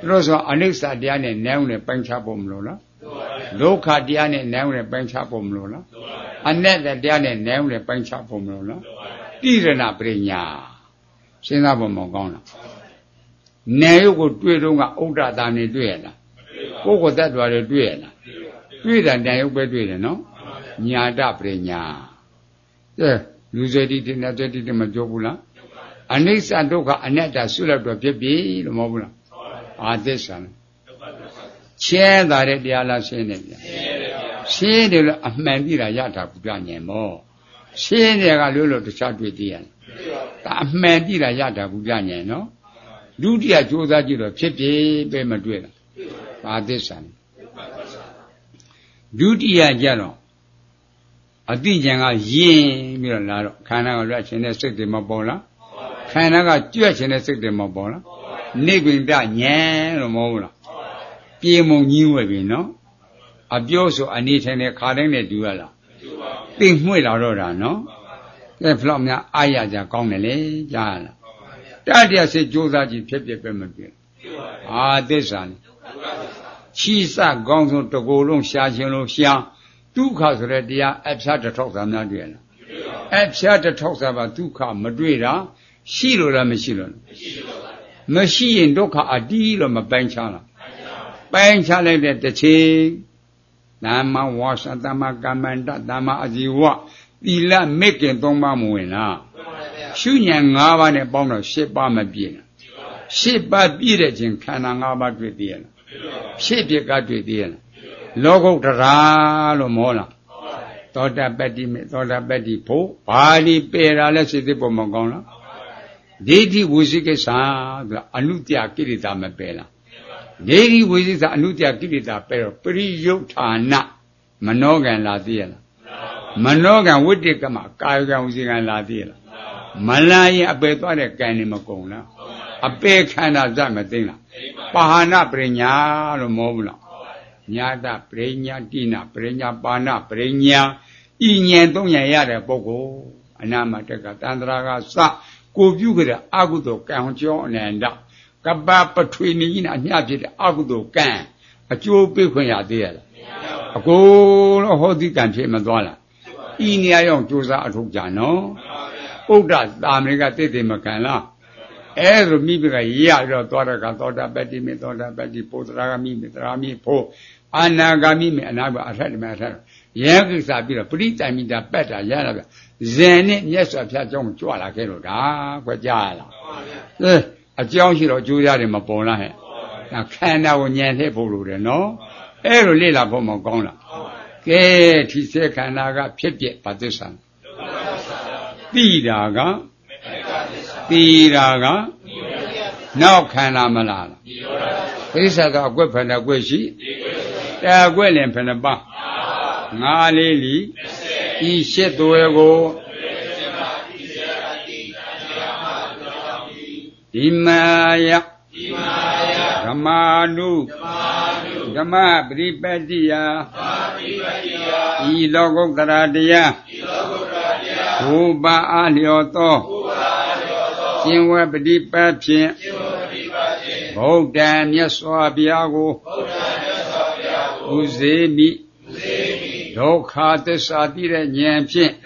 တို့ဆိုအနိစ္စတရားနဲ့နည်းနဲ့ပိုင်းခြားဖို့မလို့လားဒုက္ခတရားနဲ့နည်းနဲ့ပိုင်းခြားဖို့မလို့လားအနတ္တတရားနဲ့နည်းနဲ့ပိုင်းခြားဖို့မလို့လားတိရဏပရိညာစဉ်းစားဖို့မကောင်းလားနေရုပ်ကိုတွေ့တော့ကဥဒ္ဒတာနဲ့တွေ့ရလားကိုယ်ကိုယ်တ attva တွေတွေ့ရလားတွေ့တာနေရုပ်ပဲတွေ့တယ်နော်ညာတပရိညာကဲလူစေတိတိနဲ့စေတိတိမပြောဘူးလားအနိစ္စဒုက္ခအနတ္တဆွလို့တော့ဖြစ်ပြီလို့မဟုတ်ဘူးလားအာသစ္စာရှင်းတာတဲ့တရားလားရှင်းတယ်ဗျာရှင်းတယ်လို့အမှန်ပြတာရတာပူပြညင်မောရှင်းတယ်ကလို့လို့တခြားတွေ့သေးရတယ်ဒါအမှန်ပြတာရတာပူပြညင်နော်ဒုတိယကြိုးစားကြည့်တော့ဖြစ်ပြီပဲမတွေ့လားအာသစ္စာဒုတိယကြတော့အတိဉာဏ်ကယဉ်ပြီးတော့လာတော့ခန္ဓာကလွတ်ခြင်းနဲ့စိတ်တွေမပေါ်လားခန္ဓာကကြွက်ခြင်းနဲ့စိတ်တွေမပေါ်လားနိဗ္ဗိန္ဒဉာဏ်လို့မဟုတ်လားပြေမုံကြီးဝဲပြီနော်အပြောဆိုအနေထိုင်တဲ့ခါတိုင်းနဲ့တူရလားသိမွှေ့လာတော့တာနော်ကဲဘလောက်များအားရကြကောင်းတယ်လေကြားလားတတိယစိတ်ကြိုးစားကြည့်ဖြစ်ဖြစ်ပဲမပြေအာသစ္စာချီစကောင်းဆုံးတကူလုံးရှားခြင်းလို့ရှားဒုက္ခဆိုတဲ့တရားအဖြာတစ်ထောက်သာများတွေ့လားအဖြာတစ်ထောက်သာပါဒုက္ခမတွေ့တာရှိလို့လားမရှိလို့မရှိရင်ဒုက္ခအတီးလို့မပိုင်းခြားလားပိုင်းခြားလိုက်တဲ့တစ်ချိန်သမ္မာဝါစာသမ္မာကမ္မန္တသမ္မာအာဇီဝသီလမေ့ခင်သုံးပါးမဝင်လားရှုဉဏ်၅ပါးနဲ့ပေါင်းတော့၈ပါးမပြည့်လား၈ပါးပြည့်တဲ့ချိန်ခန္ဓာ၅ပါးတွေ့သေးရလားရှစ်ပြကတွေ့သေးရလားလောကုတ္တရာလို့မောလားသောတာပတ္တိမေသောတာပတ္တိဖို့ဘာလီပေတာလဲစိတ်သိဖို့မကောင်းလားဒိဋ္ဌိဝိသိကိစ္စဆိုတာအနုတ္တကိရိတာမပယ်လားဒိဋ္ဌိဝိသိကိစ္စအနုတ္တကိရိတာပယ်တော့ပရိယုဋ္ဌာနမနောကံလာသေးရလားမနောကံဝိတ္တကမကာယကံဝစီကံလာသေးရလားမလာရင်အပယ်သွားတဲ့ကံနေမကုန်လားအပယ်ခန္ဓာဇမသိလားပါဟနာပရိညာလို့မောဘူးလားညာတပရိညာတိနာပရိညာပါဏပရိညာဤဉာဏ်သုံးဉာဏ်ရတဲ့ပုဂ္ဂိုလ်အနာမတကတန္တရာကစကိုပြုကြတဲ့အကုသိုလ်ကံကြောအနန္တကပ္ပပထွေနိနာအမျှဖြစ်တဲ့အကုသိုလ်ကံအကျိုးပေးခွင့်ရသေးရလားအကိုတော့ဟောဒီကံဖြစ်မသွားလားဤနေရာရောက်ကြိုးစားအထုတ်ကြနော်ဥဒ္ဒသာမဏေကတိတ်တိမကံလားအဲ့လိုမိဘကရတော့သောတာကသောတာပတ္တိမေသောတာပတ္တိပုတ္တရာဂမိမေတရာမိဖို့အနာဂါမိမေအနာဂါအထက်တမေအထက်ရဲကိစ္စပြီးတော့ပရိတိုင်မိတာပက်တာရတာဗျဇန်နဲ့မြတ်စွာဘုရားကြောင့်ကြွလာခဲ့လို့ဒါခွကြားရလားအဲအကြောင်းရှိတော့ကြိုးရတယ်မပေါ်လားဟဲ့ဒါခန္ဓာကိုညံထည့်ဖို့လိုတယ်နော်အဲ့လိုလေ့လာဖို့မကောင်းလားကဲထိစေခန္ဓာကဖြစ်ပြပါသစ္စာတိတာကတိတာကနောက်ခန္ဓာမလားပရိစ္ဆာကအကွက်ဖဏကွက်ရှိတာကွက်လည်းဖဏပါငါးလေးလီဤရှစ်သွဲကိုဒီမာယဓမ္မာနုဓမ္မပရိပတ္တိယဤလောကုတ္တရာတရားဘုပအားလျော်သောရှင်ဝပฏิပတ်ဖြင့်ဗုဒ္ဓံမြတ်စွာဘုရားကိုဥစေမိဒုက္ခသစ္စာသိတဲ့ဉာဏ်ဖြင့်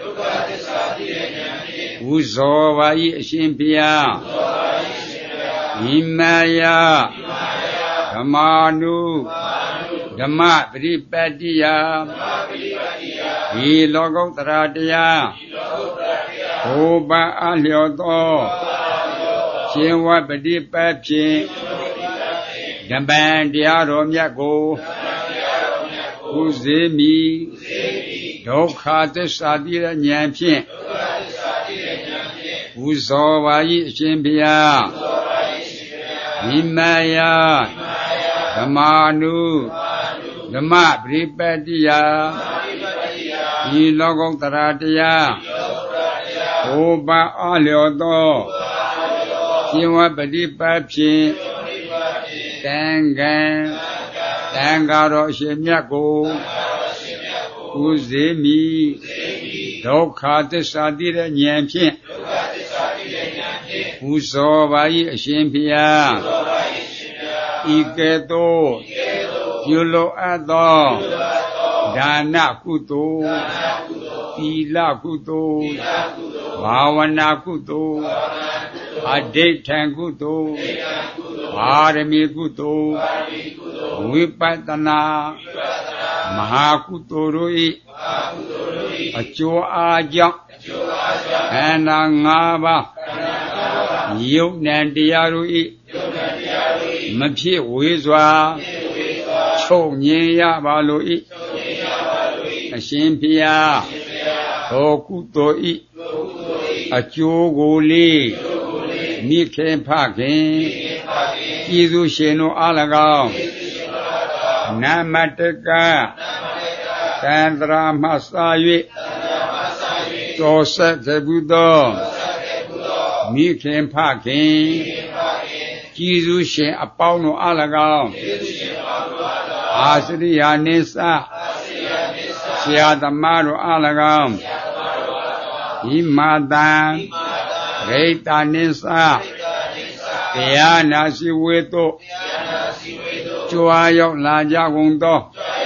ဥဇောပါ၏အရှင်ဘုရားဣမယဓမ္မာနုဓမ္မပရိပတ္တိယဒီလောကုတ္တရာတရားဘုပအားလျော်သောရှင်ဝပฏิပတ်ဖြင့်ဓမ္မတရားတော်မြတ်ကိုဥစေမိဒုက္ခသစ္စာသိတဲ့ဉာဏ်ဖြင့်ဥဇောပါ၏အရှင်ဘုရားဣမယဓမ္မာနုဓမ္မပရိပတ္တိယဒီလောကုတ္တရာတရားဘုပအားလျော်သောရှင်ဝပฏิပတ်ဖြင့်တန်ခံတန်ဃာတော်အရှင်မြတ်ကိုဥစေမိဒုက္ခသစ္စာသိတဲ့ဉာဏ်ဖြင့်ဥဇောပါ၏အရှင်ဘုရားဣဤကဲ့သို့ပြုလိုအပ်သောဒါနကုသိုလ်သီလကုသိုလ်ဘာဝနာကုသိုလ်အဋိဌံကုသိုလ်ပါရမီကုသိုလ်ဝိပဿနာမဟာကုသိုလ်တို့၏အကျိုးအားကြောင့်ခန္ဓာ၅ပါးယုတ်နံတရားတို့၏မဖြစ်ဝေစွာချုပ်ငြိမ်းရပါလို၏အရှင်ဘုရားသောကုသိုလ်၏အကျိုးကိုလေးမိခင်ဖခင်ကျေးဇူးရှင်တို့အား၎င်းနမတကသန္တရာမစ၍တော်ဆက်ကြဘူးသောမိခင်ဖခင်ကျေးဇူးရှင်အပေါင်းတို့အား၎င်းအာစရိယာနိစ္စဆရာသမားတို့အား၎င်းဤမာတံရိတ္တနိစ္စတရားနာစီဝေတို့ကြွားရောက်လာကြကုန်သော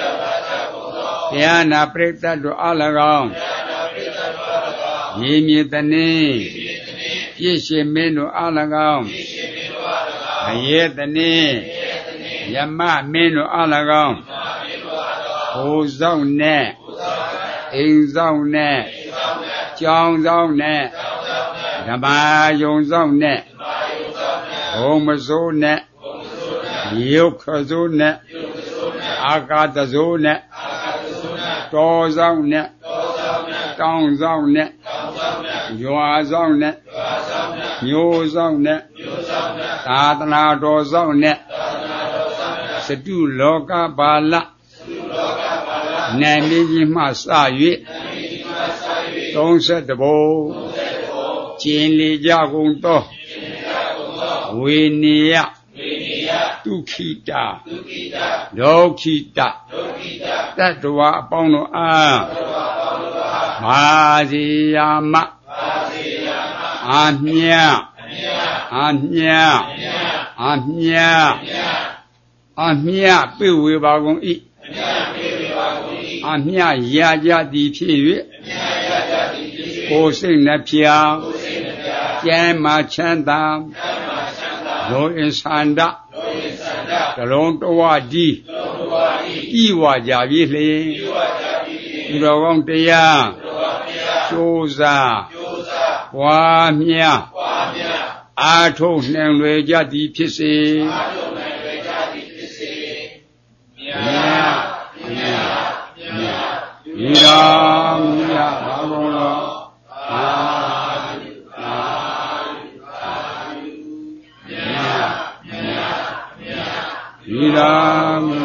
တရားနာပရိသတ်တို့အား၎င်းရေမြေတနည်းပြည့်ရှင်မင်းတို့အား၎င်းအယေတနည်းယမမင်းတို့အား၎င်းဘိုးဆောင်နဲ့အိမ်ဆောင်နဲ့ကျောင်းဆောင်နဲ့ဓမ္မယုံဆောင်နဲ့ဘုံမစိုးနဲ့ရုပ်ခစိုးနဲ့အာကာတစိုးနဲ့တော်ဆောင်နဲ့တောင်းဆောင်နဲ့ရွာဆောင်နဲ့မျိုးဆောင်နဲ့သာသနာတော်ဆောင်နဲ့စတုလောကပါဠနာမည်ကြီးမှစ၍သုံးဆယ်တဘုံကျင်လေကြကုန်သောဝေနေယဒုခိတဒုခိတတတ္တဝါအပေါင်းတို့အားမာစီယာမအာမြအာမြအာမြအာမြပြေဝေပါကုန်၏အမြရာကြသည်ဖြစ်၍ကိုယ်စိတ်နှဖျားကျမ်းမာချမ်းသာလောအင်္ဆန္ဒတလုံးတဝတိဤဝါကြပြီလျင်ဒီတော်ကောင်းတရားကျိုးစားပွားများအာထုံနှံလွယ်ကြသည်ဖြစ်စေမြတ်မြတ်မြတ်ဤတော်မြတ်ဘာကုန်လောအာအာအာမြတ်မြတ်မြတ်ဤတော်